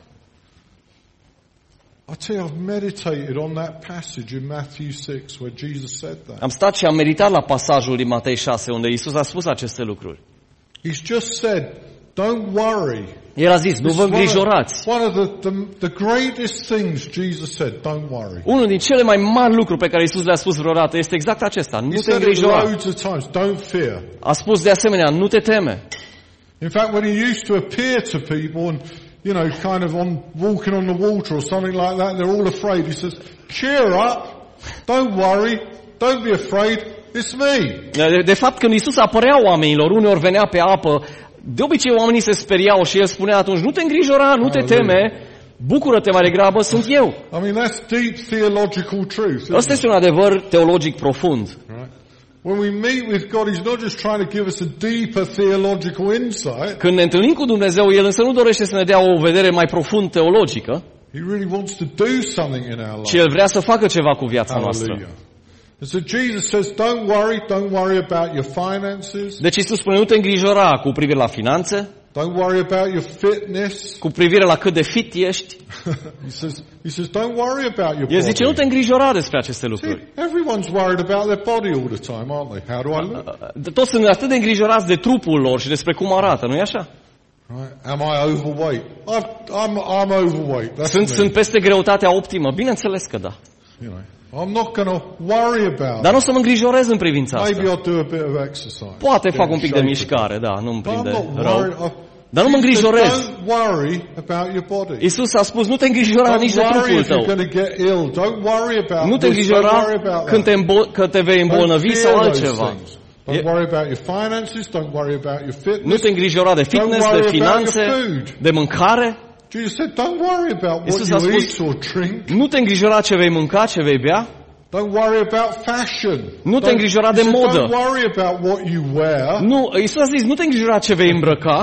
I tell you, I've meditated on that passage in Matthew six where Jesus said that. Am stat și am meditat la pasajul din Matei șase, unde Iisus a spus aceste lucruri. He's just said, don't worry. El a zis, nu vă îngrijorați. One of the, the, the greatest things Jesus said, don't worry. Unul din cele mai mari lucruri pe care Iisus le-a spus vreodată este exact acesta, nu He te said it îngrijora. loads of times, don't fear. A spus de asemenea, nu te teme. In fact, when he used to appear to people and, you know, kind of on walking on the water or something like that, they're all afraid. He says, cheer up, don't worry, don't be afraid, it's me. De, de fapt, când Iisus apărea oamenilor, uneori venea pe apă, de obicei oamenii se speriau și el spunea atunci, nu te îngrijora, nu te teme, bucură-te mai degrabă, sunt eu. I mean, that's deep theological truth. isn't Asta it? este un adevăr teologic profund. Right? When we meet with God, He's not just trying to give us a deeper theological insight. Când ne întâlnim cu Dumnezeu, El însă nu dorește să ne dea o vedere mai profund teologică, He really wants to do something in our ci life. El vrea să facă ceva cu viața noastră. Hallelujah. So Jesus says, don't worry, don't worry about your finances. Deci Iisus spune, nu te îngrijora cu privire la finanțe, don't worry about your fitness. Cu privire la cât de fit ești. he says, he says, don't worry about your body. El zice, nu te îngrijora despre aceste lucruri. See, everyone's worried about their body all the time, aren't they? How do I look? Toți sunt atât de îngrijorați de trupul lor și despre cum arată, nu-i așa? Right? Am I overweight? I've, I'm, I'm overweight. That's Sunt, me. sunt peste greutatea optimă. Bineînțeles că da. You know, I'm not going to worry about Dar nu o să mă îngrijorez în privința Maybe asta. I'll do a bit of exercise. Poate Get fac in un pic de shape mișcare, da, nu-mi But I'm prinde not rău. worried. I- Dar nu mă Jesus said, îngrijorez. Don't worry about your body. Iisus a spus, nu te îngrijora Don't nici de worry trupul if you're tău. going to get ill. Don't worry about Nu te this. Don't îngrijora worry about când te, that. îmbo- că te vei Don't îmbolnăvi fear sau those altceva. things. Don't worry about your finances. Don't worry about your fitness. Nu te îngrijora de fitness, Don't de worry about finanțe, your food. de mâncare. Jesus said, don't worry about what Iisus a you spus, eat or drink. nu te îngrijora ce vei mânca, ce vei bea. Don't worry about fashion. Nu te Don't- îngrijora he de said, modă. Don't worry about what you wear. Nu, Iisus a zis, nu te îngrijora ce vei îmbrăca.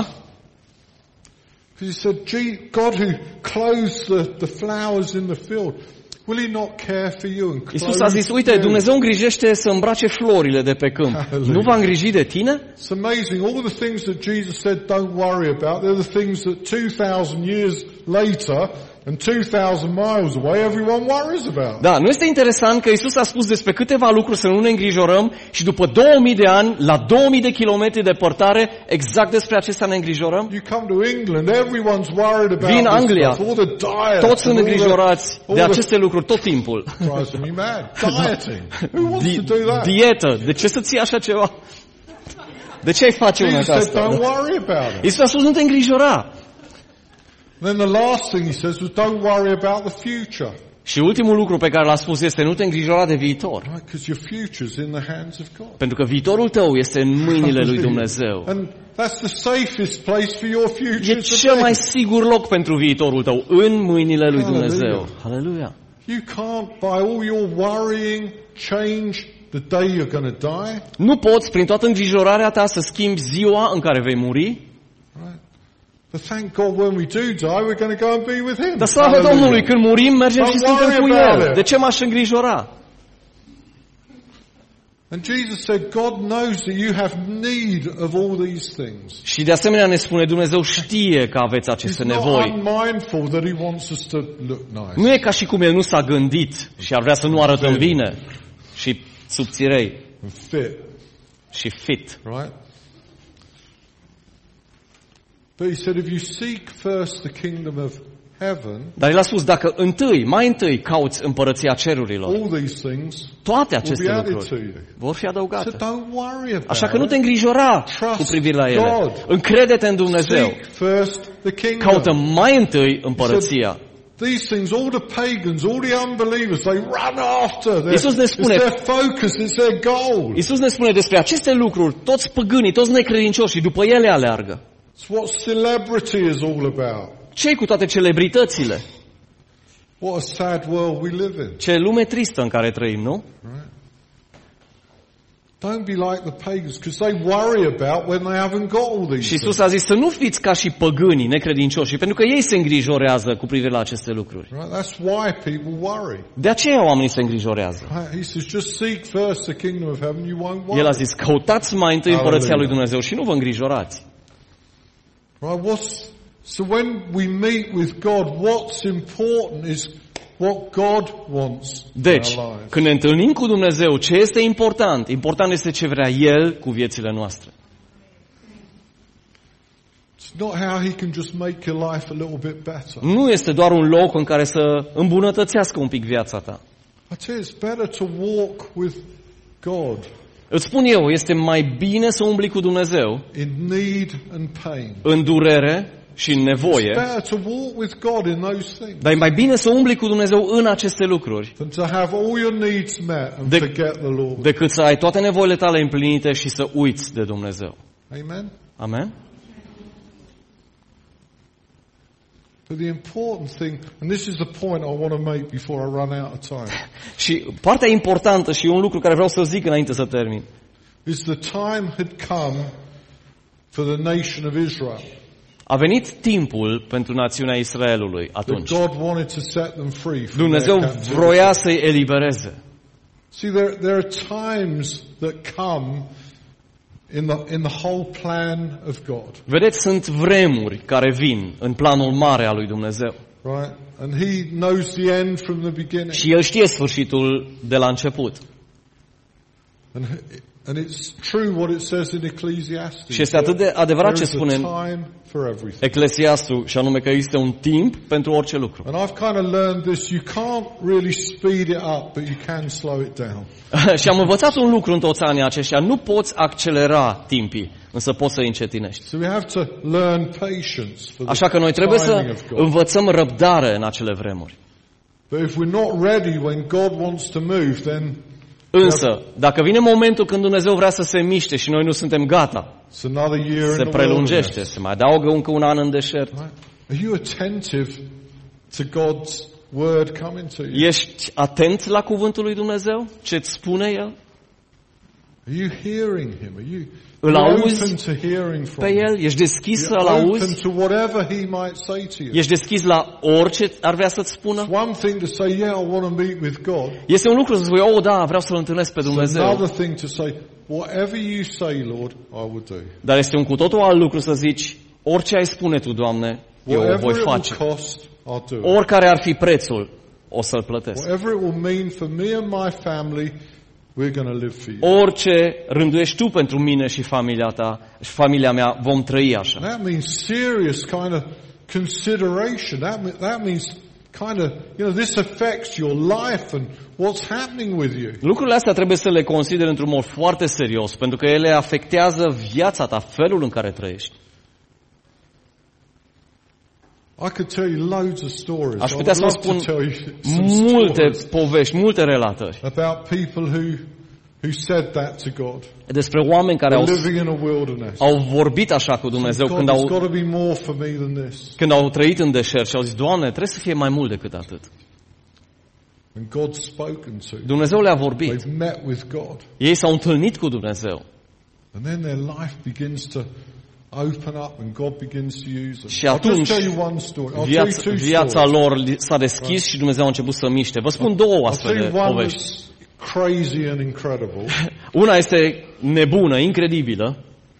Because he said, Gee, God who clothes the, the flowers in the field, will he not care for you and clothe Iisus a zis, uite, you? Dumnezeu îngrijește să îmbrace florile de pe câmp. Hallelujah. Nu va îngriji de tine? It's amazing. All the things that Jesus said don't worry about, they're the things that two thousand years later and two thousand miles away everyone worries about. Da, nu este interesant că Iisus a spus despre câteva lucruri să nu ne îngrijorăm și după două mii de ani, la două mii de kilometri departare, exact despre acestea ne îngrijorăm? You come to England, everyone's worried about Vin this Anglia, stuff, all the diet. toți sunt and all the- îngrijorați all de the- aceste lucruri tot timpul. Drives me mad. Dieting. Who wants Di- to do that? dietă. De ce să ții așa ceva? De ce ai face una Jesus ca said, asta? don't worry about it. Iisus a spus, nu te îngrijora. Then the last thing he says was, don't worry about the future. Și ultimul lucru pe care l-a spus este, nu te îngrijora de viitor. Right? Because your future's in the hands of God. Pentru că viitorul tău este în mâinile lui Dumnezeu. And that's the safest place for your future E to cel be. mai sigur loc pentru viitorul tău, în mâinile lui Dumnezeu. Hallelujah. Aleluia! You can't, by all your worrying, change the day you're going to die. Nu poți, prin toată îngrijorarea ta, să schimbi ziua în care vei muri. Right? But thank God when we do die, we're going to go and be with Him. Dar slavă Hallelujah. Domnului, când murim, mergem și Don't suntem worry cu about El. it. De ce m-aș îngrijora? And Jesus said, God knows that you have need of all these things. Și de asemenea ne spune, Dumnezeu știe că aveți He's aceste not nevoi. unmindful that He wants us to look nice. Nu e ca și cum El nu s-a gândit și ar vrea să nu arătăm bine și subțirei And fit, și fit. right? But He said, if you seek first the kingdom of heaven, Dar El a spus, dacă întâi, mai întâi cauți împărăția cerurilor, all these things toate will be aceste added lucruri to you. vor fi So adăugate. don't worry about Așa că nu te it. îngrijora cu privire la ele. God. Încrede-te în Dumnezeu. Seek first the kingdom. Caută mai întâi împărăția. These things, all the pagans, all the unbelievers, they run after. Their, Iisus ne it's spune- their focus, it's their goal. Iisus ne spune despre aceste lucruri, toți păgânii, toți necredincioșii, după ele aleargă. It's what celebrity is all about. Ce-i cu toate celebritățile? What a sad world we live in. Ce lume tristă în care trăim, nu? Right? Don't be like the pagans, because they worry about when they haven't got all these Și things. Iisus a zis să nu fiți ca și păgânii necredincioși, pentru că ei se îngrijorează cu privire la aceste lucruri. Right? That's why people worry. De aceea oamenii se îngrijorează. Right? He says, just seek first the kingdom of heaven, you won't worry. El a zis, căutați mai întâi împărăția lui Hallelujah. Dumnezeu și nu vă îngrijorați. Right? What's, so when we meet with God, what's important is what God wants Deci, in our lives. când ne întâlnim cu Dumnezeu, ce este important? Important este ce vrea El cu viețile noastre. It's not how He can just make your life a little bit better. Nu este doar un loc în care să îmbunătățească un pic viața ta. I tell you, it's better to walk with God Îți spun eu, este mai bine să umbli cu Dumnezeu in need and pain. în durere și în It's nevoie, better to walk with God in those things dar e mai bine să umbli cu Dumnezeu în aceste lucruri than to have all your needs met and De- forget the Lord. decât să ai toate nevoile tale împlinite și să uiți de Dumnezeu. Amen? Amen? But the important thing, and this is the point I want to make before I run out of time, Și partea importantă și un lucru care vreau să zic înainte să termin, is the time had come for the nation of Israel. a venit timpul pentru națiunea Israelului That atunci. God wanted to set them free from Dumnezeu their captivity. vroia să-i elibereze. See, there, there are times that come in the, in the whole plan of God. Vedeți, sunt vremuri care vin în planul mare al lui Dumnezeu. Right? And he knows the end from the beginning. Și El știe sfârșitul de la început. And, and it's true what it says in Ecclesiastes. Și este atât de adevărat ce spune în Eclesiastul, și anume că există un timp pentru orice lucru. And I've kind of learned this, you can't really speed it up, but you can slow it down. Și am învățat un lucru în toți anii aceștia, nu poți accelera timpii, însă poți să încetinești. So we have to learn patience for the Așa că noi trebuie să timing of God. învățăm răbdare în acele vremuri. But if we're not ready when God wants to move, then Însă, dacă vine momentul când Dumnezeu vrea să se miște și noi nu suntem gata, it's another year se in the prelungește, wilderness. se mai adaugă încă un an în deșert. Right? Are you attentive to God's word coming to you? Ești atent la cuvântul lui Dumnezeu? Ce-ți spune El? Are you hearing him? Are you Îl you're auzi open to hearing from pe him? El? Ești deschis să-L You're open auzi? to whatever he might say to you. Ești deschis la orice ar vrea să-ți spună? It's one thing to say, yeah, I want to meet with God. Este un lucru să spui, oh da, vreau să-L întâlnesc pe It's Dumnezeu. another thing to say, whatever you say, Lord, I will do. Dar este un cu totul alt lucru să zici, orice ai spune Tu, Doamne, eu o Whatever voi it will face. cost, I'll do it. Oricare ar fi prețul, o să-l plătesc. Whatever it will mean for me and my family, we're going to live for you. Orice rânduiești Tu pentru mine și familia ta, și familia mea, vom trăi așa. That means serious kind of consideration. That, me- that means kind of, you know, this affects your life and what's happening with you. Lucrurile astea trebuie să le consideri într-un mod foarte serios, pentru că ele afectează viața ta, felul în care trăiești. I could tell you loads of stories. Aș I putea would să love spun to tell you some multe stories povești, multe relatări about people who who said that to God. despre oameni care au, They're living in a wilderness. au vorbit așa cu Dumnezeu God, când there's au, got to be more for me than this. când au trăit în deșert și au zis, Doamne, trebuie să fie mai mult decât atât. And God's spoken to. Dumnezeu le-a vorbit. They've met with God. Ei s-au întâlnit cu Dumnezeu. And then their life begins to open up and God begins to use them. Și I'll atunci just tell you one story. I'll tell you viața, two viața stories. lor li- s-a deschis și Dumnezeu a început să miște. Vă spun două I'll tell astfel de you one povești. that's crazy and incredible. Una este nebună, incredibilă.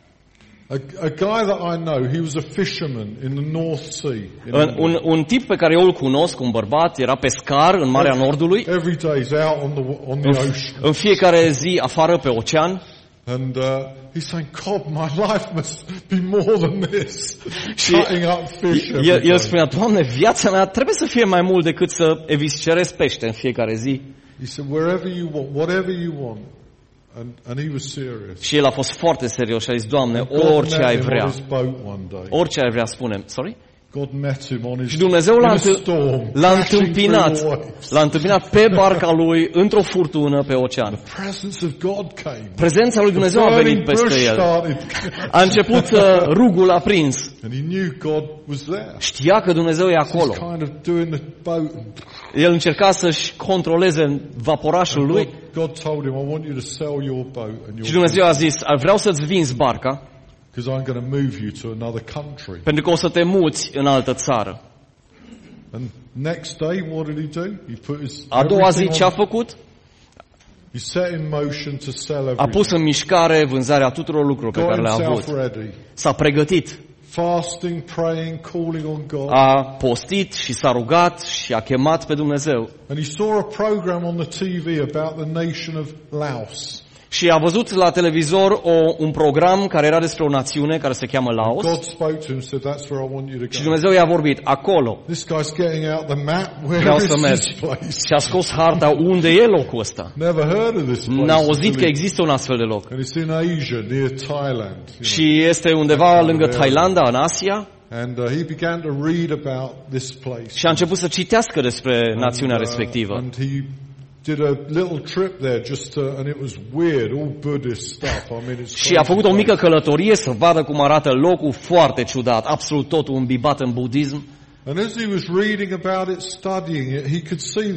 A, a guy that I know, he was a fisherman in the North Sea. In Un, England. un, un tip pe care eu îl cunosc, un bărbat, era pescar în Marea Nordului. Every day he's out on the on the În, ocean. în fiecare zi afară pe ocean. And uh, he's saying, God, my life must be more than this. Și Cutting up fish every el, el day. spunea, Doamne, viața mea trebuie să fie mai mult decât să eviscerez pește în fiecare zi. He said, wherever you want, whatever you want. And, and he was serious. Și el a fost foarte serios și a zis, Doamne, God orice met ai him on vrea. his boat one day. Orice ai vrea, spune. Sorry? God met him on his Și Dumnezeu in l-a, a întâ- storm, l-a crashing întâmpinat, through the waves. l-a întâmpinat pe barca lui într-o furtună pe ocean. The presence of God came. Prezența lui Dumnezeu a venit Burning bush peste el. started. A început uh, rugul aprins. And he knew God was there. Știa că Dumnezeu e acolo. He's kind of doing the boat. And El încerca să-și controleze vaporașul lui God, God told him, I want you to sell your boat and și your Dumnezeu a zis, vreau să-ți vinzi barca because I'm going to move you to another country. pentru că o să te muți în altă țară. And next day, what did he do? He put his A doua zi everything ce a on- făcut? He set in motion to sell A everything. pus în mișcare vânzarea tuturor lucrurilor pe Got care le-a himself avut. ready. S-a pregătit. Fasting, praying, calling on God. A postit și s-a rugat și a chemat pe Dumnezeu. And he saw a program on the T V about the nation of Laos. Și a văzut la televizor o, un program care era despre o națiune care se cheamă Laos. God spoke to him and said, that's where I want you to Și go. Dumnezeu i-a vorbit, acolo This guy's getting out the map. Where vreau is să this mergi. place? Și a scos harta, unde e locul ăsta. Never heard of this place. N-a auzit until că he- există un astfel de loc. And it's in Asia, near Thailand. you know. Și este undeva lângă Thailanda, în Asia. And uh, he began to read about this place. Și a început să citească despre națiunea And, uh, respectivă. And he did a little trip there just to, and it was weird, all Buddhist stuff. I mean, it's Și a făcut o crazy mică place. călătorie să vadă cum arată locul, foarte ciudat, absolut totul îmbibat în budism. And as he was reading about it, studying it, he could see that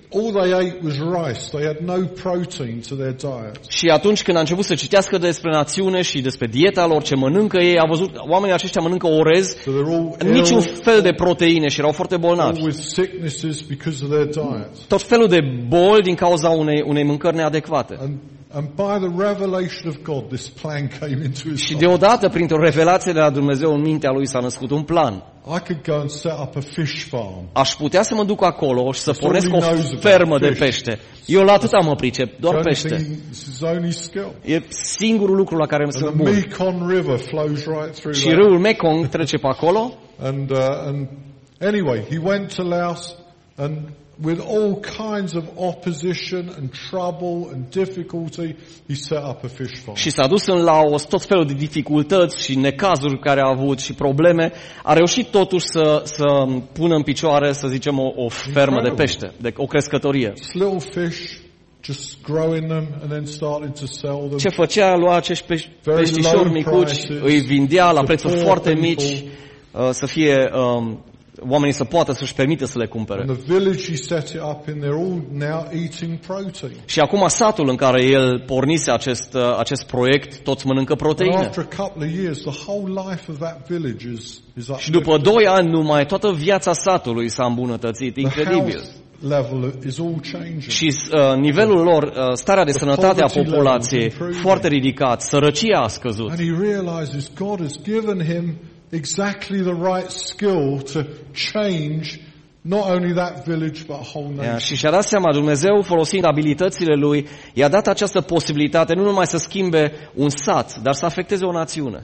all they ate was rice. They had no protein to their diet. Și atunci când a început să citească despre națiune și despre dieta lor, ce mănâncă ei, a văzut oamenii aceștia mănâncă orez, So they're all niciun ill, fel de proteine și erau foarte bolnavi. all with sicknesses because of their diet. Tot felul de boli din cauza unei, unei mâncări neadecvate. And And by the revelation of God, this plan came into his Și life. deodată, printr-o revelație de la Dumnezeu, în mintea lui s-a născut un plan. I could go and set up a fish farm. Aș putea să mă duc acolo și să That's pornesc all o he knows about fermă de fish. pește. Eu la atâta mă pricep, doar The only pește. thing- This is his only skill. E singurul lucru la care îmi And sunt the bun. Mekong River flows right through Și that. râul Mekong trece pe acolo. And, uh, and anyway, he went to Laos, and with all kinds of opposition and trouble and difficulty, he set up a fish farm. Și s-a dus în Laos, tot felul de dificultăți și necazuri care a avut și probleme. A reușit totuși să, să pună în picioare, să zicem, o, o fermă de pește, de, o crescătorie. Just little fish, just growing them and then starting to sell them. Ce făcea? Lua acești pești, Very peștișori low micuci, prices, îi vindea la to prețuri poor foarte people. mici, uh, să fie um, oamenii să poată să-și permită să le cumpere. And the village he set it up in, they're all now eating protein. Și acum satul în care el pornise acest, uh, acest proiect, toți mănâncă And proteine. after a couple of years, the whole life of that village is, is Și după uplifted. doi ani numai, toată viața satului s-a îmbunătățit, The incredibil. health level is all changing. Și uh, nivelul lor, uh, starea de The sănătate a poverty populației, level is improving. foarte ridicat, sărăcia a scăzut. And he realizes God has given him exactly the right skill to change not only that village but a whole Ia, nation. Și și-a dat seama, Dumnezeu, folosind abilitățile lui, i-a dat această posibilitate nu numai să schimbe un sat, dar să afecteze o națiune.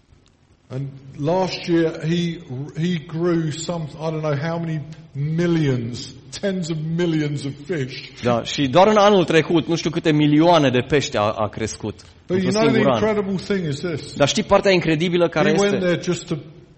And last year he he grew some, I don't know how many millions, tens of millions of fish. Da, și doar în anul trecut, nu știu câte milioane de pește a, a crescut. But you într-un know the singur an. incredible thing is this. Dar știi partea incredibilă care He went este? there just to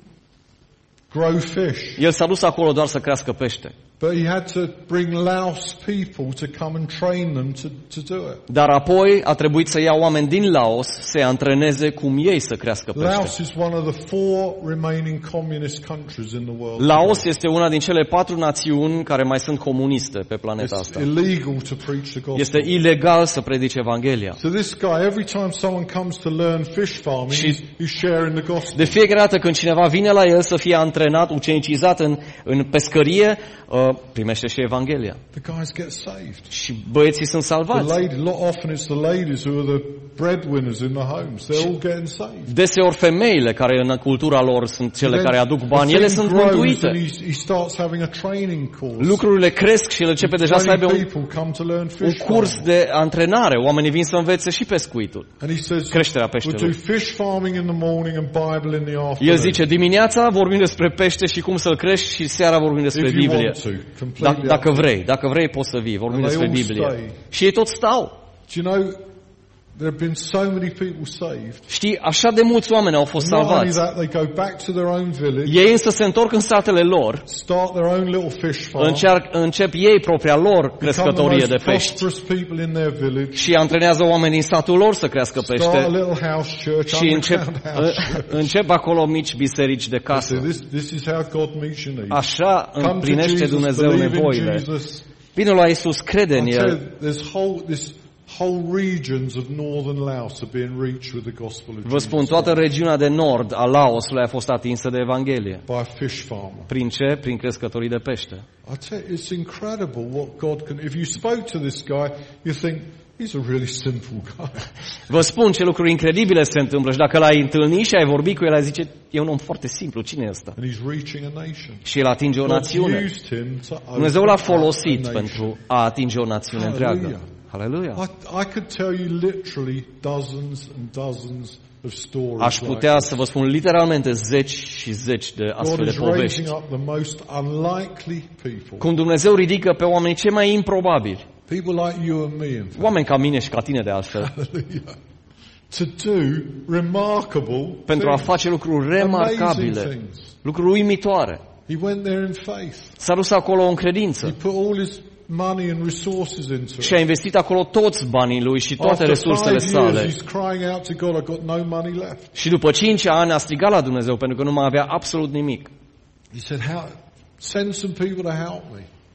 grow fish. El s-a dus acolo doar să crească pește. But he had to bring Laos people to come and train them to, to do it. Dar apoi a trebuit să ia oameni din Laos să-i antreneze cum ei să crească pește. Laos is one of the four remaining communist countries in the world. Laos este una din cele patru națiuni care mai sunt comuniste pe planeta It's asta. illegal to preach the gospel. Este ilegal să predice Evanghelia. So this guy, every time someone comes to learn fish farming, Și- he's, he's sharing the gospel. De fiecare dată când cineva vine la el să fie antrenat, ucenicizat în, în pescărie, uh, primește și Evanghelia. The guys get saved. Și băieții sunt The salvați. lady, lot often it's the ladies who are the breadwinners in the homes. They're all getting saved. Deseori femeile care în cultura lor sunt cele Then care aduc the bani, ele thing sunt grows mântuite. and he, he starts having a training course. Lucrurile cresc și el începe deja să twenty aibă un, people come to learn un fish curs farming. de antrenare. Oamenii vin să învețe și pescuitul, And he says, creșterea we'll do peștelui. fish farming in the morning and Bible in the afternoon. El zice, dimineața vorbim despre pește și cum să-l crești și seara vorbim despre If you Biblie. want to, completely Dacă, up dacă to you. vrei, dacă vrei poți să vii, vorbim And they despre all Biblie. stay. Și ei tot stau. Do you know, there have been so many people saved. Știi, așa de mulți oameni au fost Not only salvați. that, they go back to their own village, Ei însă se întorc în satele lor, start their own little fish farm, încearcă, încep ei propria lor become the crescătorie de most pești prosperous people in their village, și antrenează oameni din satul lor să crească start a pește little house church, și încep, underground house church. încep acolo mici biserici de So casă. this, this is how God meets your needs. Așa Come to împlinește Jesus, Dumnezeu believe in nevoile. Jesus. Vino la Iisus, crede în I tell El. you, there's whole, this whole regions of northern Laos are being reached with the gospel of Vă spun, Jesus toată regiunea de nord a Laosului a fost atinsă de Evanghelie. by a fish farmer. Prin ce? Prin crescătorii de pește. I tell you, it's incredible what God can. If you spoke to this guy, you think he's a really simple guy. Vă spun ce lucruri incredibile se întâmplă și dacă l-ai întâlnit și ai vorbit cu el, ai zice, e un om foarte simplu, cine e ăsta? And he's reaching a nation. Și el atinge o God națiune. used him to open Dumnezeu l-a up a folosit nation. pentru a atinge o națiune Hallelujah. întreagă. Haleluia! I, I could tell you literally dozens and dozens of stories. Aș like putea this. să vă spun literalmente zeci și zeci de God astfel de is raising povești. up the most unlikely people. Cum Dumnezeu ridică pe oamenii cei mai improbabili. People like you and me, in fact. Oameni ca mine și ca tine de altfel. Hallelujah. To do remarkable Pentru a things. face lucruri Amazing remarcabile, things. lucruri uimitoare. He went there in faith. S-a dus acolo în He credință put all his money and resources into și a it. investit acolo toți banii lui și toate After resursele five years, sale. he's crying out to God, I've got no money left. Și după cinci ani a strigat la Dumnezeu pentru că nu mai avea absolut nimic. He said, "How? Send some people to help me."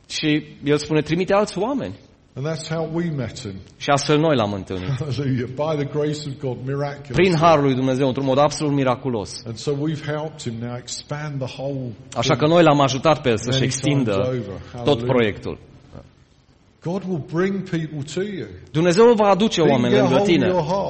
Și el spune, trimite alți oameni. And that's how we met him. Și astfel noi l-am întâlnit. Hallelujah. By the grace of God, miraculous. Prin harul lui Dumnezeu, într-un mod absolut miraculos. And so we've helped him now expand the whole. Așa că noi l-am ajutat pe el să-și extindă tot proiectul. God will bring people to you. Dumnezeu va aduce oameni lângă tine.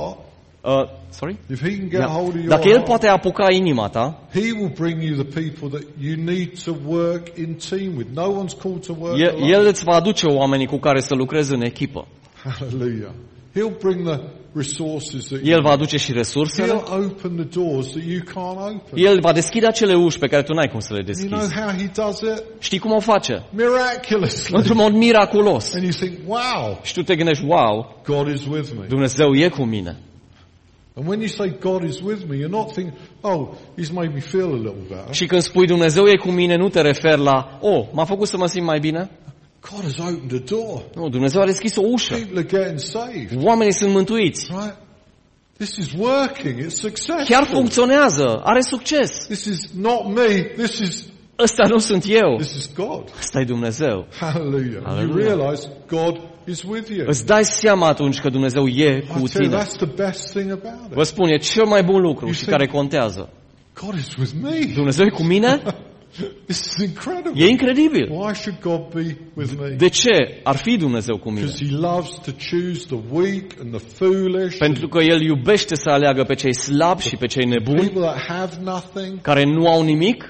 Uh, sorry? If he can get Da. hold of your Dacă el heart, poate apuca inima ta, he will bring you the people that you need to work in team with. No one's called to work el, alone. el îți va aduce oamenii cu care să lucrezi în echipă. Hallelujah. He'll bring the resources that El you va aduce și resursele. He'll open the doors that you can't open. El va deschide acele uși pe care tu n-ai cum să le You know deschizi. how he does it? Știi cum o face? Miraculously. Într-un mod miraculos. And you think, wow, Și tu te gândești, wow, God is with me. Dumnezeu e cu mine. And when you say God is with me, you're not thinking, oh, he's made me feel a little better. Și când spui Dumnezeu e cu mine, nu te referi la, oh, m-a făcut să mă simt mai bine? God has opened a door. Nu, Dumnezeu a deschis o ușă. People are getting saved. Oamenii sunt mântuiți. Right? This is working. It's successful. Chiar funcționează, are succes. This is not me. This is Ăsta nu sunt eu. this is God. Ăsta e Dumnezeu. Hallelujah. Hallelujah. You realize God is with you. Îți dai seama atunci că Dumnezeu e cu I tell you, tine. that's the best thing about it. Vă spun, e cel mai bun lucru și think- care contează. God is with me. Dumnezeu e cu mine? This is incredible. E incredibil. Why should God be with me? De ce ar fi Dumnezeu cu mine? Because he loves to choose the weak and the foolish, Pentru că El iubește să aleagă pe cei slabi și pe cei nebuni, people that have nothing, care nu au nimic,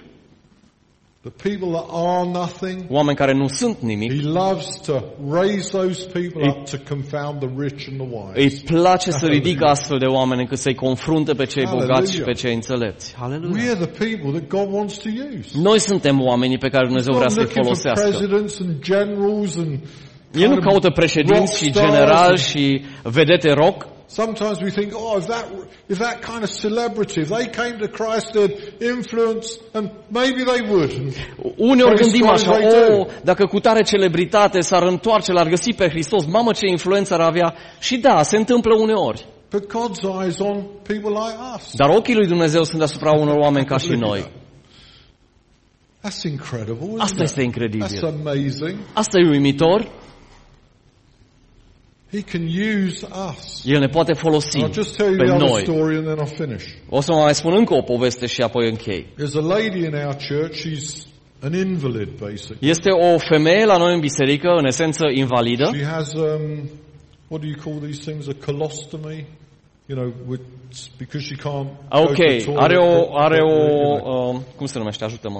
the people that are nothing. oameni care nu sunt nimic. He loves to raise those people up to confound the rich and the Îi wise. place să ridică astfel de oameni încât să-i confrunte pe cei bogați și Hallelujah. pe cei înțelepți. We Haleluia! are the people that God wants to use. Noi suntem oamenii pe care Dumnezeu He's vrea not să-i looking for folosească. presidents and generals and El nu kind of caută președinți și rock stars generali and- și vedete rock. Sometimes we think, oh, if that, if that kind of celebrity, if they came to Christ, they'd influence, and maybe they would. Uneori Praise gândim God, așa, they do. oh, dacă cu tare celebritate s-ar întoarce, l-ar găsi pe Hristos, mamă ce influență ar avea. Și da, se întâmplă uneori. But God's eyes on people like us. Dar ochii lui Dumnezeu sunt asupra unor oameni ca și noi. That's incredible, isn't Asta it? este That's incredibil. amazing. Asta e uimitor. He can use us. El ne poate folosi I'll just tell you pe the other noi. story and then I'll finish. O să vă mai spun încă o poveste și apoi închei. There's a lady in our church, she's an invalid basically. Este o femeie la noi în biserică, în esență invalidă. She has, um, what do you call these things, a colostomy? You know, with, because she can't go Ok, to the toilet, are o, but- are but, o, you know. uh, cum se numește, ajută-mă.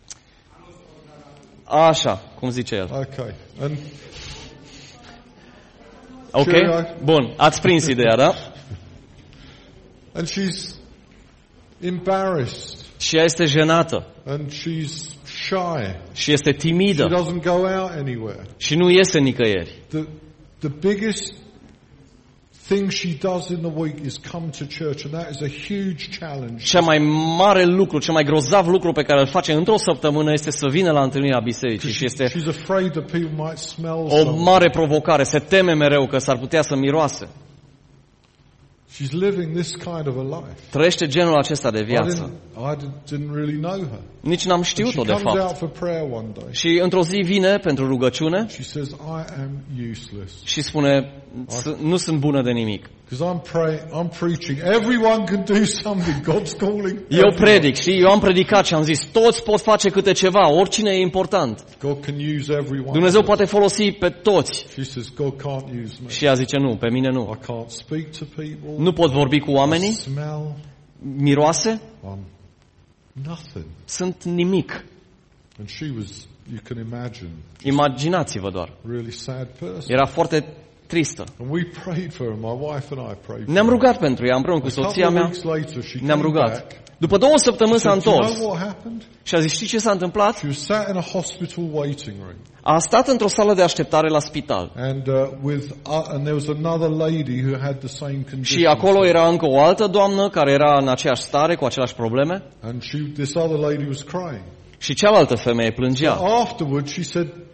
Așa, cum zice el. Okay. And Ok? Sure, I- Bun, ați prins ideea, da? and she's embarrassed Și ea este jenată and she's shy. și este She timidă doesn't go out anywhere. și nu iese nicăieri. The the biggest thing she does in the week is come to church, and that is a huge challenge. Cel mai mare lucru, cel mai grozav lucru pe care îl face într-o săptămână este să vină la întâlnirea bisericii și este She's afraid that people might smell o something. mare provocare. Se teme mereu că s-ar putea să miroase. She's living this kind of a life. Trăiește genul acesta de I viață. didn't, I didn't, didn't really know her. Nici n-am She știut-o de comes fapt. out for prayer one day. Și într-o zi vine pentru rugăciune She says, I am useless. și spune, "S- nu sunt bună de nimic. Because I'm praying, I'm preaching. Everyone can do something. God's calling. Eu everyone. predic și eu am predicat și am zis, toți pot face câte ceva, oricine e important. God can use everyone. Dumnezeu poate folosi pe toți. She says, God can't use me. Și ea zice, nu, pe mine nu. I can't speak to people. Nu pot vorbi cu I oamenii, smell. miroase, I'm nothing. sunt nimic. And she was, you can imagine, Imaginați-vă doar. really sad person. Era foarte tristă. And we prayed for her. My wife and I prayed for Ne-am her. rugat pentru ea, împreună cu A couple soția of mea, weeks later, she ne-am came rugat. back. După două săptămâni s-a Said, "Do you întors know what happened?" și a zis, știi ce s-a întâmplat? She was sat in a hospital waiting room, A stat într-o sală de așteptare la spital. and uh, with uh, and there was another lady who had the same condition. Și acolo era încă o altă doamnă care era în aceeași stare, cu aceleași probleme. And she, this other lady was crying. Și cealaltă femeie plângea. Afterwards, she said,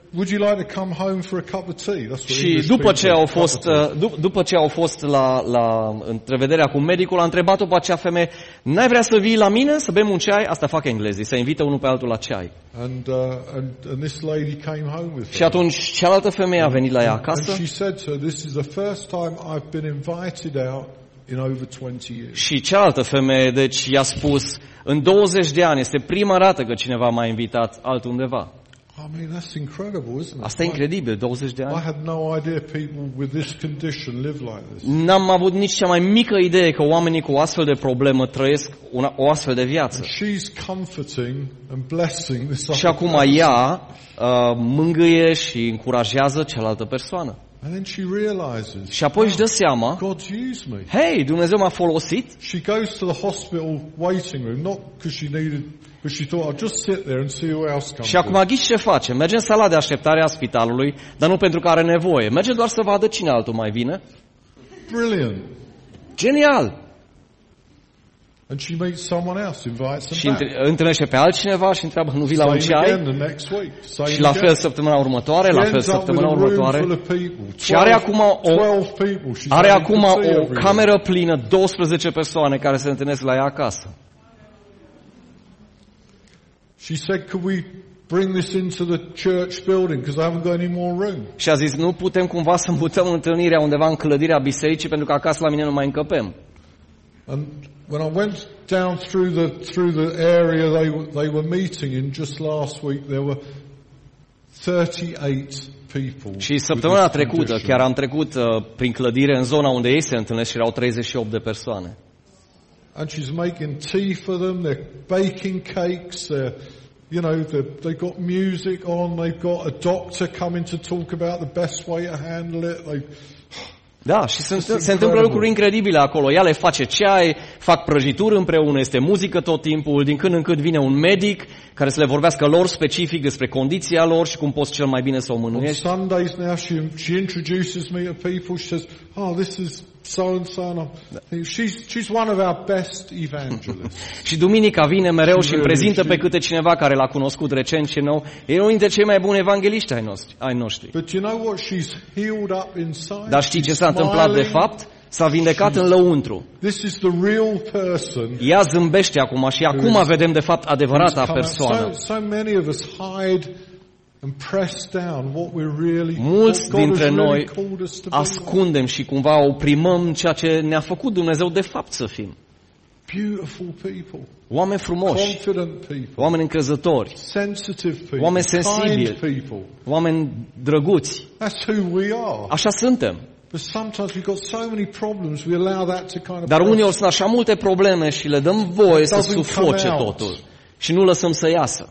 would you like to come home for a cup of tea? That's what Și English după people ce au do, cup of fost, tea. uh, dup- după ce au fost la, la întrevederea cu medicul, a întrebat-o pe acea femeie, n-ai vrea să vii la mine să bem un ceai? Asta fac englezii, să invită unul pe altul la ceai. And, uh, and, and this lady came home with Și her. atunci cealaltă femeie a venit la ea And acasă she said to her, this is the first time I've been invited out in over twenty years. și cealaltă femeie, deci i-a spus, în douăzeci de ani este prima dată că cineva m-a invitat altundeva. I mean, that's incredible, isn't it? Asta e incredibil, douăzeci de I ani. had no idea people with this condition live like this. N-am avut nici cea mai mică idee că oamenii cu o astfel de problemă trăiesc una, o astfel de viață. She's comforting and blessing this Și other acum person. ea uh, mângâie și încurajează cealaltă persoană. And then she realizes, Și apoi își dă seama, God's used me. hei, Dumnezeu m-a folosit. She goes to the hospital waiting room, not because she needed, but she thought, I'll just sit there and see who else comes Și acum ghiși ce face? Merge în sala de așteptare a spitalului, dar nu pentru că are nevoie. Merge doar să vadă cine altul mai vine. in. Brilliant. Genial! And she meets someone else, invites Și them back. între- întâlnește pe altcineva și întreabă, nu vii la un Same again ceai? the next week. Same Și la again. fel săptămâna următoare, la She fel ends up with săptămâna a room full următoare. of people. Și are acum o, twelve people. She's are having acum tea o every week. cameră plină, douăsprezece persoane care se întâlnesc la ea acasă. She said, could we bring this into the church building because I haven't got any more room? Și a zis, nu putem cumva să mutăm întâlnirea undeva în clădirea bisericii pentru că acasă la mine nu mai încăpem. And when I went down through the through the area they were- they were meeting in just last week, there were thirty-eight people. Și with săptămâna this trecută, condition. chiar am trecut uh, prin clădire în zona unde ei se întâlnesc și erau treizeci și opt de persoane. And she's making tea for them. They're baking cakes. They're, you know, they're, they've got music on. They've got a doctor coming to talk about the best way to handle it. They, Da, și se, se întâmplă incredible. lucruri incredibile acolo. Ea le face ceai, fac prăjituri împreună, este muzică tot timpul, din când în când vine un medic care să le vorbească lor specific despre condiția lor și cum poți cel mai bine să o on mânuiești. Sundays now, she she introduces me to people. She says, "Oh, this is so and so." And I'm, she's she's one of our best evangelists. Și duminica vine mereu și îmi Really, prezintă she- pe câte cineva care l-a cunoscut recent și nou. E unul dintre cei mai buni evangeliști ai noștri. Ai noștri. But you know what? She's healed up inside. Dar știi ce She's s-a întâmplat de smiling. fapt? S-a vindecat în lăuntru. This is the real person. Ea zâmbește acum și acum vedem de fapt who's adevărata come out. persoană. So, so many of us hide and press down what we're really, Mulți what God dintre has really noi called us to be. ascundem și cumva oprimăm ceea ce ne-a făcut Dumnezeu de fapt să fim. Beautiful people, Oameni frumoși, confident people, oameni încrezători, sensitive people, oameni sensibili. kind people. oameni drăguți. That's who we are. Așa suntem. But sometimes we've got so many problems, we allow that to kind of Dar press. uneori sunt așa multe probleme și le dăm voie să Doesn't come sufoce out. totul și nu lăsăm să iasă.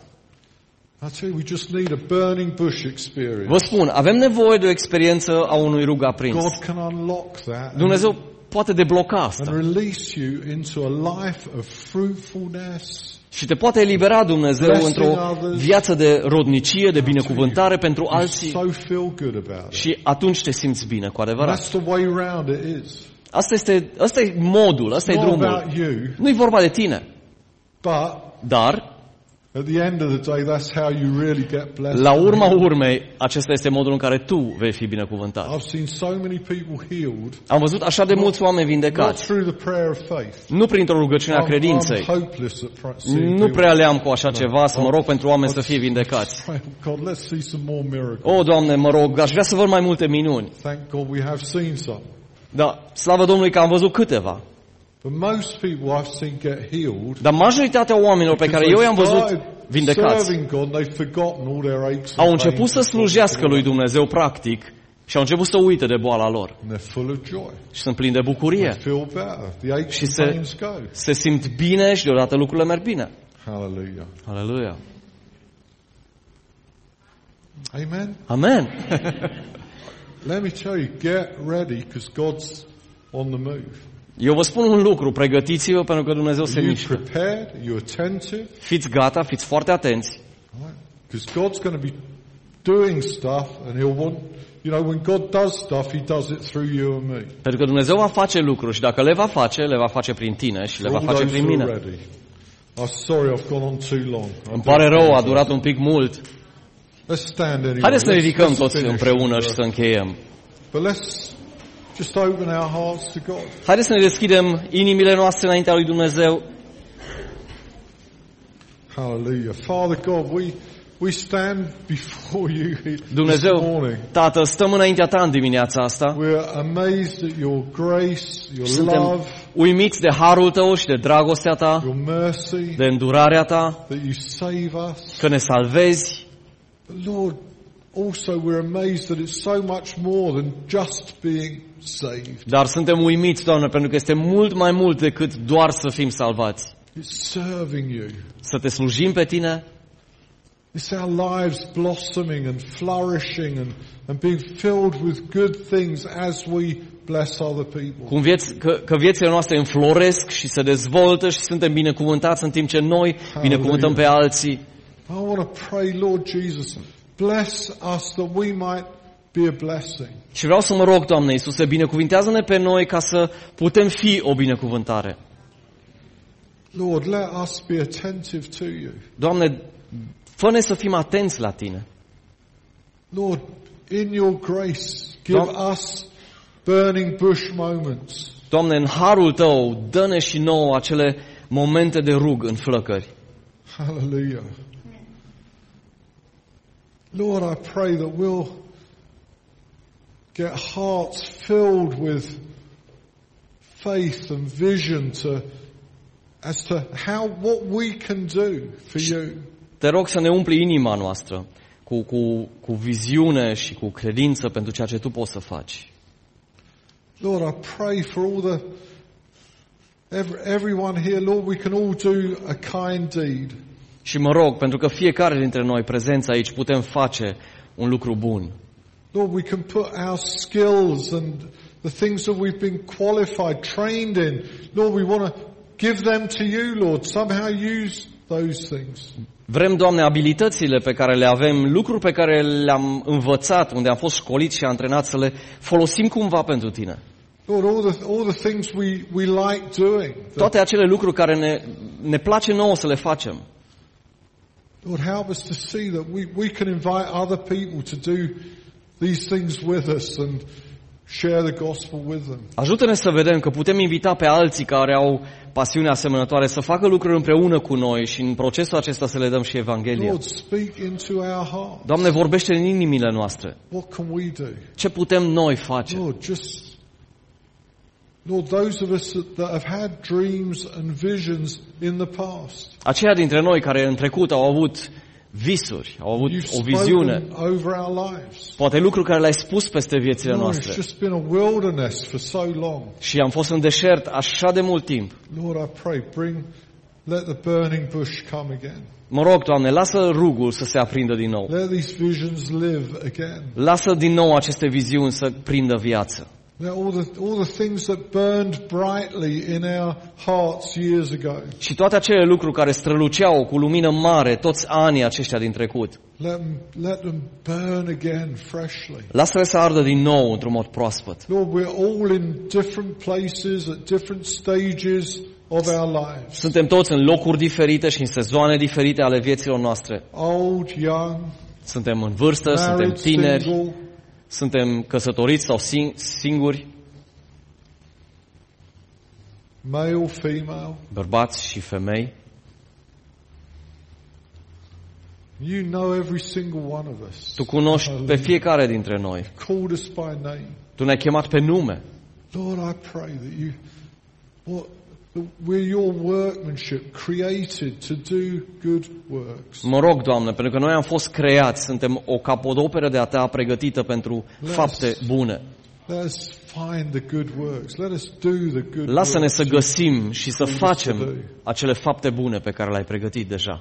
I tell you, we just need a burning bush experience. Vă spun, avem nevoie de o experiență a unui rug aprins. God can unlock that and, Dumnezeu poate debloca and asta release you into a life of fruitfulness. și te poate elibera Dumnezeu Blessing într-o others. viață de rodnicie, de binecuvântare pentru You alții so feel good about it. și atunci te simți bine cu adevărat. That's the way round it is. Asta este, asta e modul, asta e Not drumul. about you, Nu e vorba de tine, but dar at the end of the day, that's how you really get blessed. la urma urmei, acesta este modul în care tu vei fi binecuvântat. I've seen so many people healed, Am văzut așa de mulți oameni not vindecați, through the prayer of faith. nu printr-o rugăciune a I'm, credinței. I'm hopeless at pr- seeing Nu people. prea le am cu așa ceva, să mă rog pentru oameni să fie vindecați. Pray, God, let's see some more miracles. O, Doamne, mă rog, aș vrea să văd mai multe minuni. Thank God we have seen some. Da, slavă Domnului că am văzut câteva. But most people I've seen get healed, Dar majoritatea oamenilor pe care eu i-am văzut vindecați serving God, they've forgotten all their aches au and început pains să and slujească lui problems, Dumnezeu practic și au început să uite de boala lor. and they're full of joy. Și sunt plini de bucurie. They feel better. The aches Și and se, pains go. se simt bine și deodată lucrurile merg bine. Hallelujah. Aleluia. Amen. Amen. Let me tell you, get ready because God's on the move. Eu vă spun un lucru, pregătiți-vă pentru că Dumnezeu se Are you mișcă. prepared? Are you attentive? Fiți gata, fiți foarte atenți. Because God's going to be doing stuff and he'll want, you know, when God does stuff, he does it through you and me. Pentru că Dumnezeu va face lucruri și dacă le va face, le va face prin tine și le va For all face those prin who are mine. ready. I'm sorry I've gone on too long. I Îmi do pare rău, a apologize. durat un pic mult. Let's stand anyway. Haideți să ne Let's- ridicăm let's toți finish. împreună și să încheiem. But let's just open our hearts to God. Haideți să ne deschidem inimile noastre înaintea lui Dumnezeu. Hallelujah. Father God, we we stand before you this Dumnezeu, morning. Tată, stăm înaintea Ta în dimineața asta We're amazed at your grace, your și suntem love, uimiți de harul Tău și de dragostea Ta, your mercy, de îndurarea Ta, that you save us. că ne salvezi. But Lord, also we're amazed that it's so much more than just being saved. Dar suntem uimiți, Doamne, pentru că este mult mai mult decât doar să fim salvați. It's serving you. Să Te slujim pe Tine, It's our lives blossoming and flourishing and, and being filled with good things as we bless other people. cum vieți, că, că viețile noastre înfloresc și se dezvoltă și suntem binecuvântați în timp ce noi binecuvântăm pe alții. I want to pray, Lord Jesus, bless us that we might be a blessing. Și vreau să mă rog, Doamne Iisuse, binecuvintează-ne pe noi ca să putem fi o binecuvântare. Lord, let us be attentive to you. Doamne, fă-ne să fim atenți la Tine. Lord, in your grace, give Doamne- us burning bush moments. Doamne, în harul Tău, dă-ne și nouă acele momente de rug în flăcări. Hallelujah. Lord, I pray that we'll get hearts filled with faith and vision to as to how what we can do for you. Te rog să ne umpli inima noastră cu, cu, cu viziune și cu credință pentru ceea ce Tu poți să faci. Lord, I pray for all the every, everyone here, Lord, we can all do a kind deed. Și mă rog, pentru că fiecare dintre noi prezenți aici putem face un lucru bun. Lord, we can put our skills and the things that we've been qualified, trained in. Lord, we want to give them to you, Lord. Somehow use those things. Vrem, Doamne, abilitățile pe care le avem, lucruri pe care le-am învățat, unde am fost școliți și antrenați, să le folosim cumva pentru Tine. Lord, all the, all the things we, we like doing. Toate acele lucruri care ne, ne place nouă să le facem. Lord, help us to see that we, we can invite other people to do these things with us and share the gospel with them. Ajută-ne să vedem că putem invita pe alții care au pasiune asemănătoare să facă lucruri împreună cu noi și în procesul acesta să le dăm și Evanghelia. Lord, speak into our hearts. Doamne, vorbește în inimile noastre. What can we do? Ce putem noi face? Lord, just Lord, those of us that, that have had dreams and visions in the past. Aceia dintre noi care în trecut au avut visuri, au avut You've o viziune, spoken over our lives. poate lucruri care le-ai spus peste viețile Lord, it's noastre just been a wilderness for so long. și am fost în deșert așa de mult timp. Lord, I pray, bring, let the burning bush come again. Mă rog, Doamne, lasă rugul să se aprindă din nou. Let these visions live again. Lasă din nou aceste viziuni să prindă viață. Let all the, all the things that burned brightly in our hearts years ago, Și toate acele lucruri care străluceau cu lumină mare toți anii aceștia din trecut, let them, let them burn again freshly. lasă-le să ardă din nou într-un mod proaspăt. Lord, we're all in different places at different stages of our lives. Suntem toți în locuri diferite și în sezoane diferite ale vieților noastre. Old, young, Suntem în vârstă, suntem married, tineri, single, suntem căsătoriți sau sing- singuri, male, female. bărbați și femei. You know every single one of us. Tu cunoști pe fiecare dintre noi. Called us by name. Tu ne-ai chemat pe nume. Lord, I pray that you, what, that we're your workmanship, created to do good works. Mă rog, Doamne, pentru că noi am fost creați, suntem o capodoperă de-a Ta pregătită pentru fapte bune. Let us find the good works. Let us do the good Lasă-ne works. să găsim și să called us to facem do. acele fapte bune pe care le-ai pregătit deja.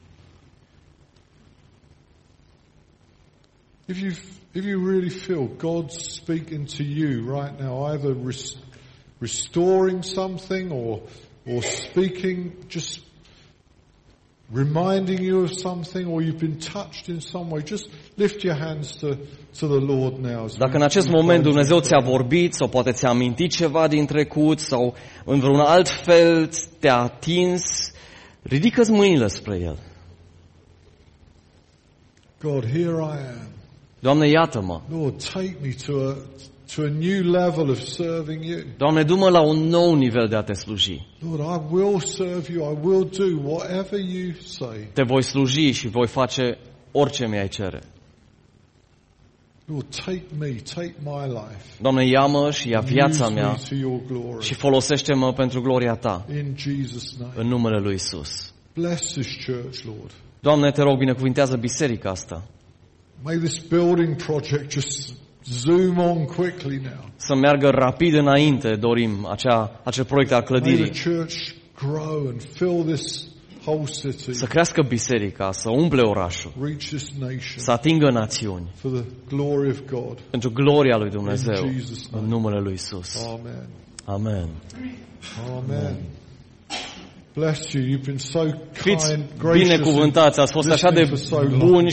If you if you really feel God speaking to you right now, either res, restoring something or or speaking, just reminding you of something, or you've been touched in some way, just lift your hands to to the Lord now. as Dacă we- în acest we moment close Dumnezeu in ți-a prayer. vorbit sau poate ți-a amintit ceva din trecut sau în vreun alt fel te-a atins, ridică-ți mâinile spre El. God, here I am. Doamne, iată-mă. Lord, take me to a to a new level of serving you. Doamne, du-mă la un nou nivel de a te sluji. Lord, I will serve you. I will do whatever you say. Te voi sluji și voi face orice mi-ai cere. Lord, take me, take my life. Doamne, ia-mă și ia viața Use me mea to your glory. și folosește-mă pentru gloria Ta. In Jesus' name. În numele lui Isus. Bless this church, Lord. Doamne, te rog, binecuvintează biserica asta. May this building project just zoom on quickly now. Să meargă rapid înainte, dorim, acea, acel proiect al May clădirii. the church grow and fill this whole city. Să crească biserica, să umple orașul, Reach this nation să atingă națiuni. for the glory of God. Pentru gloria lui Dumnezeu, In Jesus' name. în numele lui Isus. Amen. Amen. Amen. Bless you. You've been so Fiți kind, gracious, binecuvântați, ați fost așa de listening for so long. buni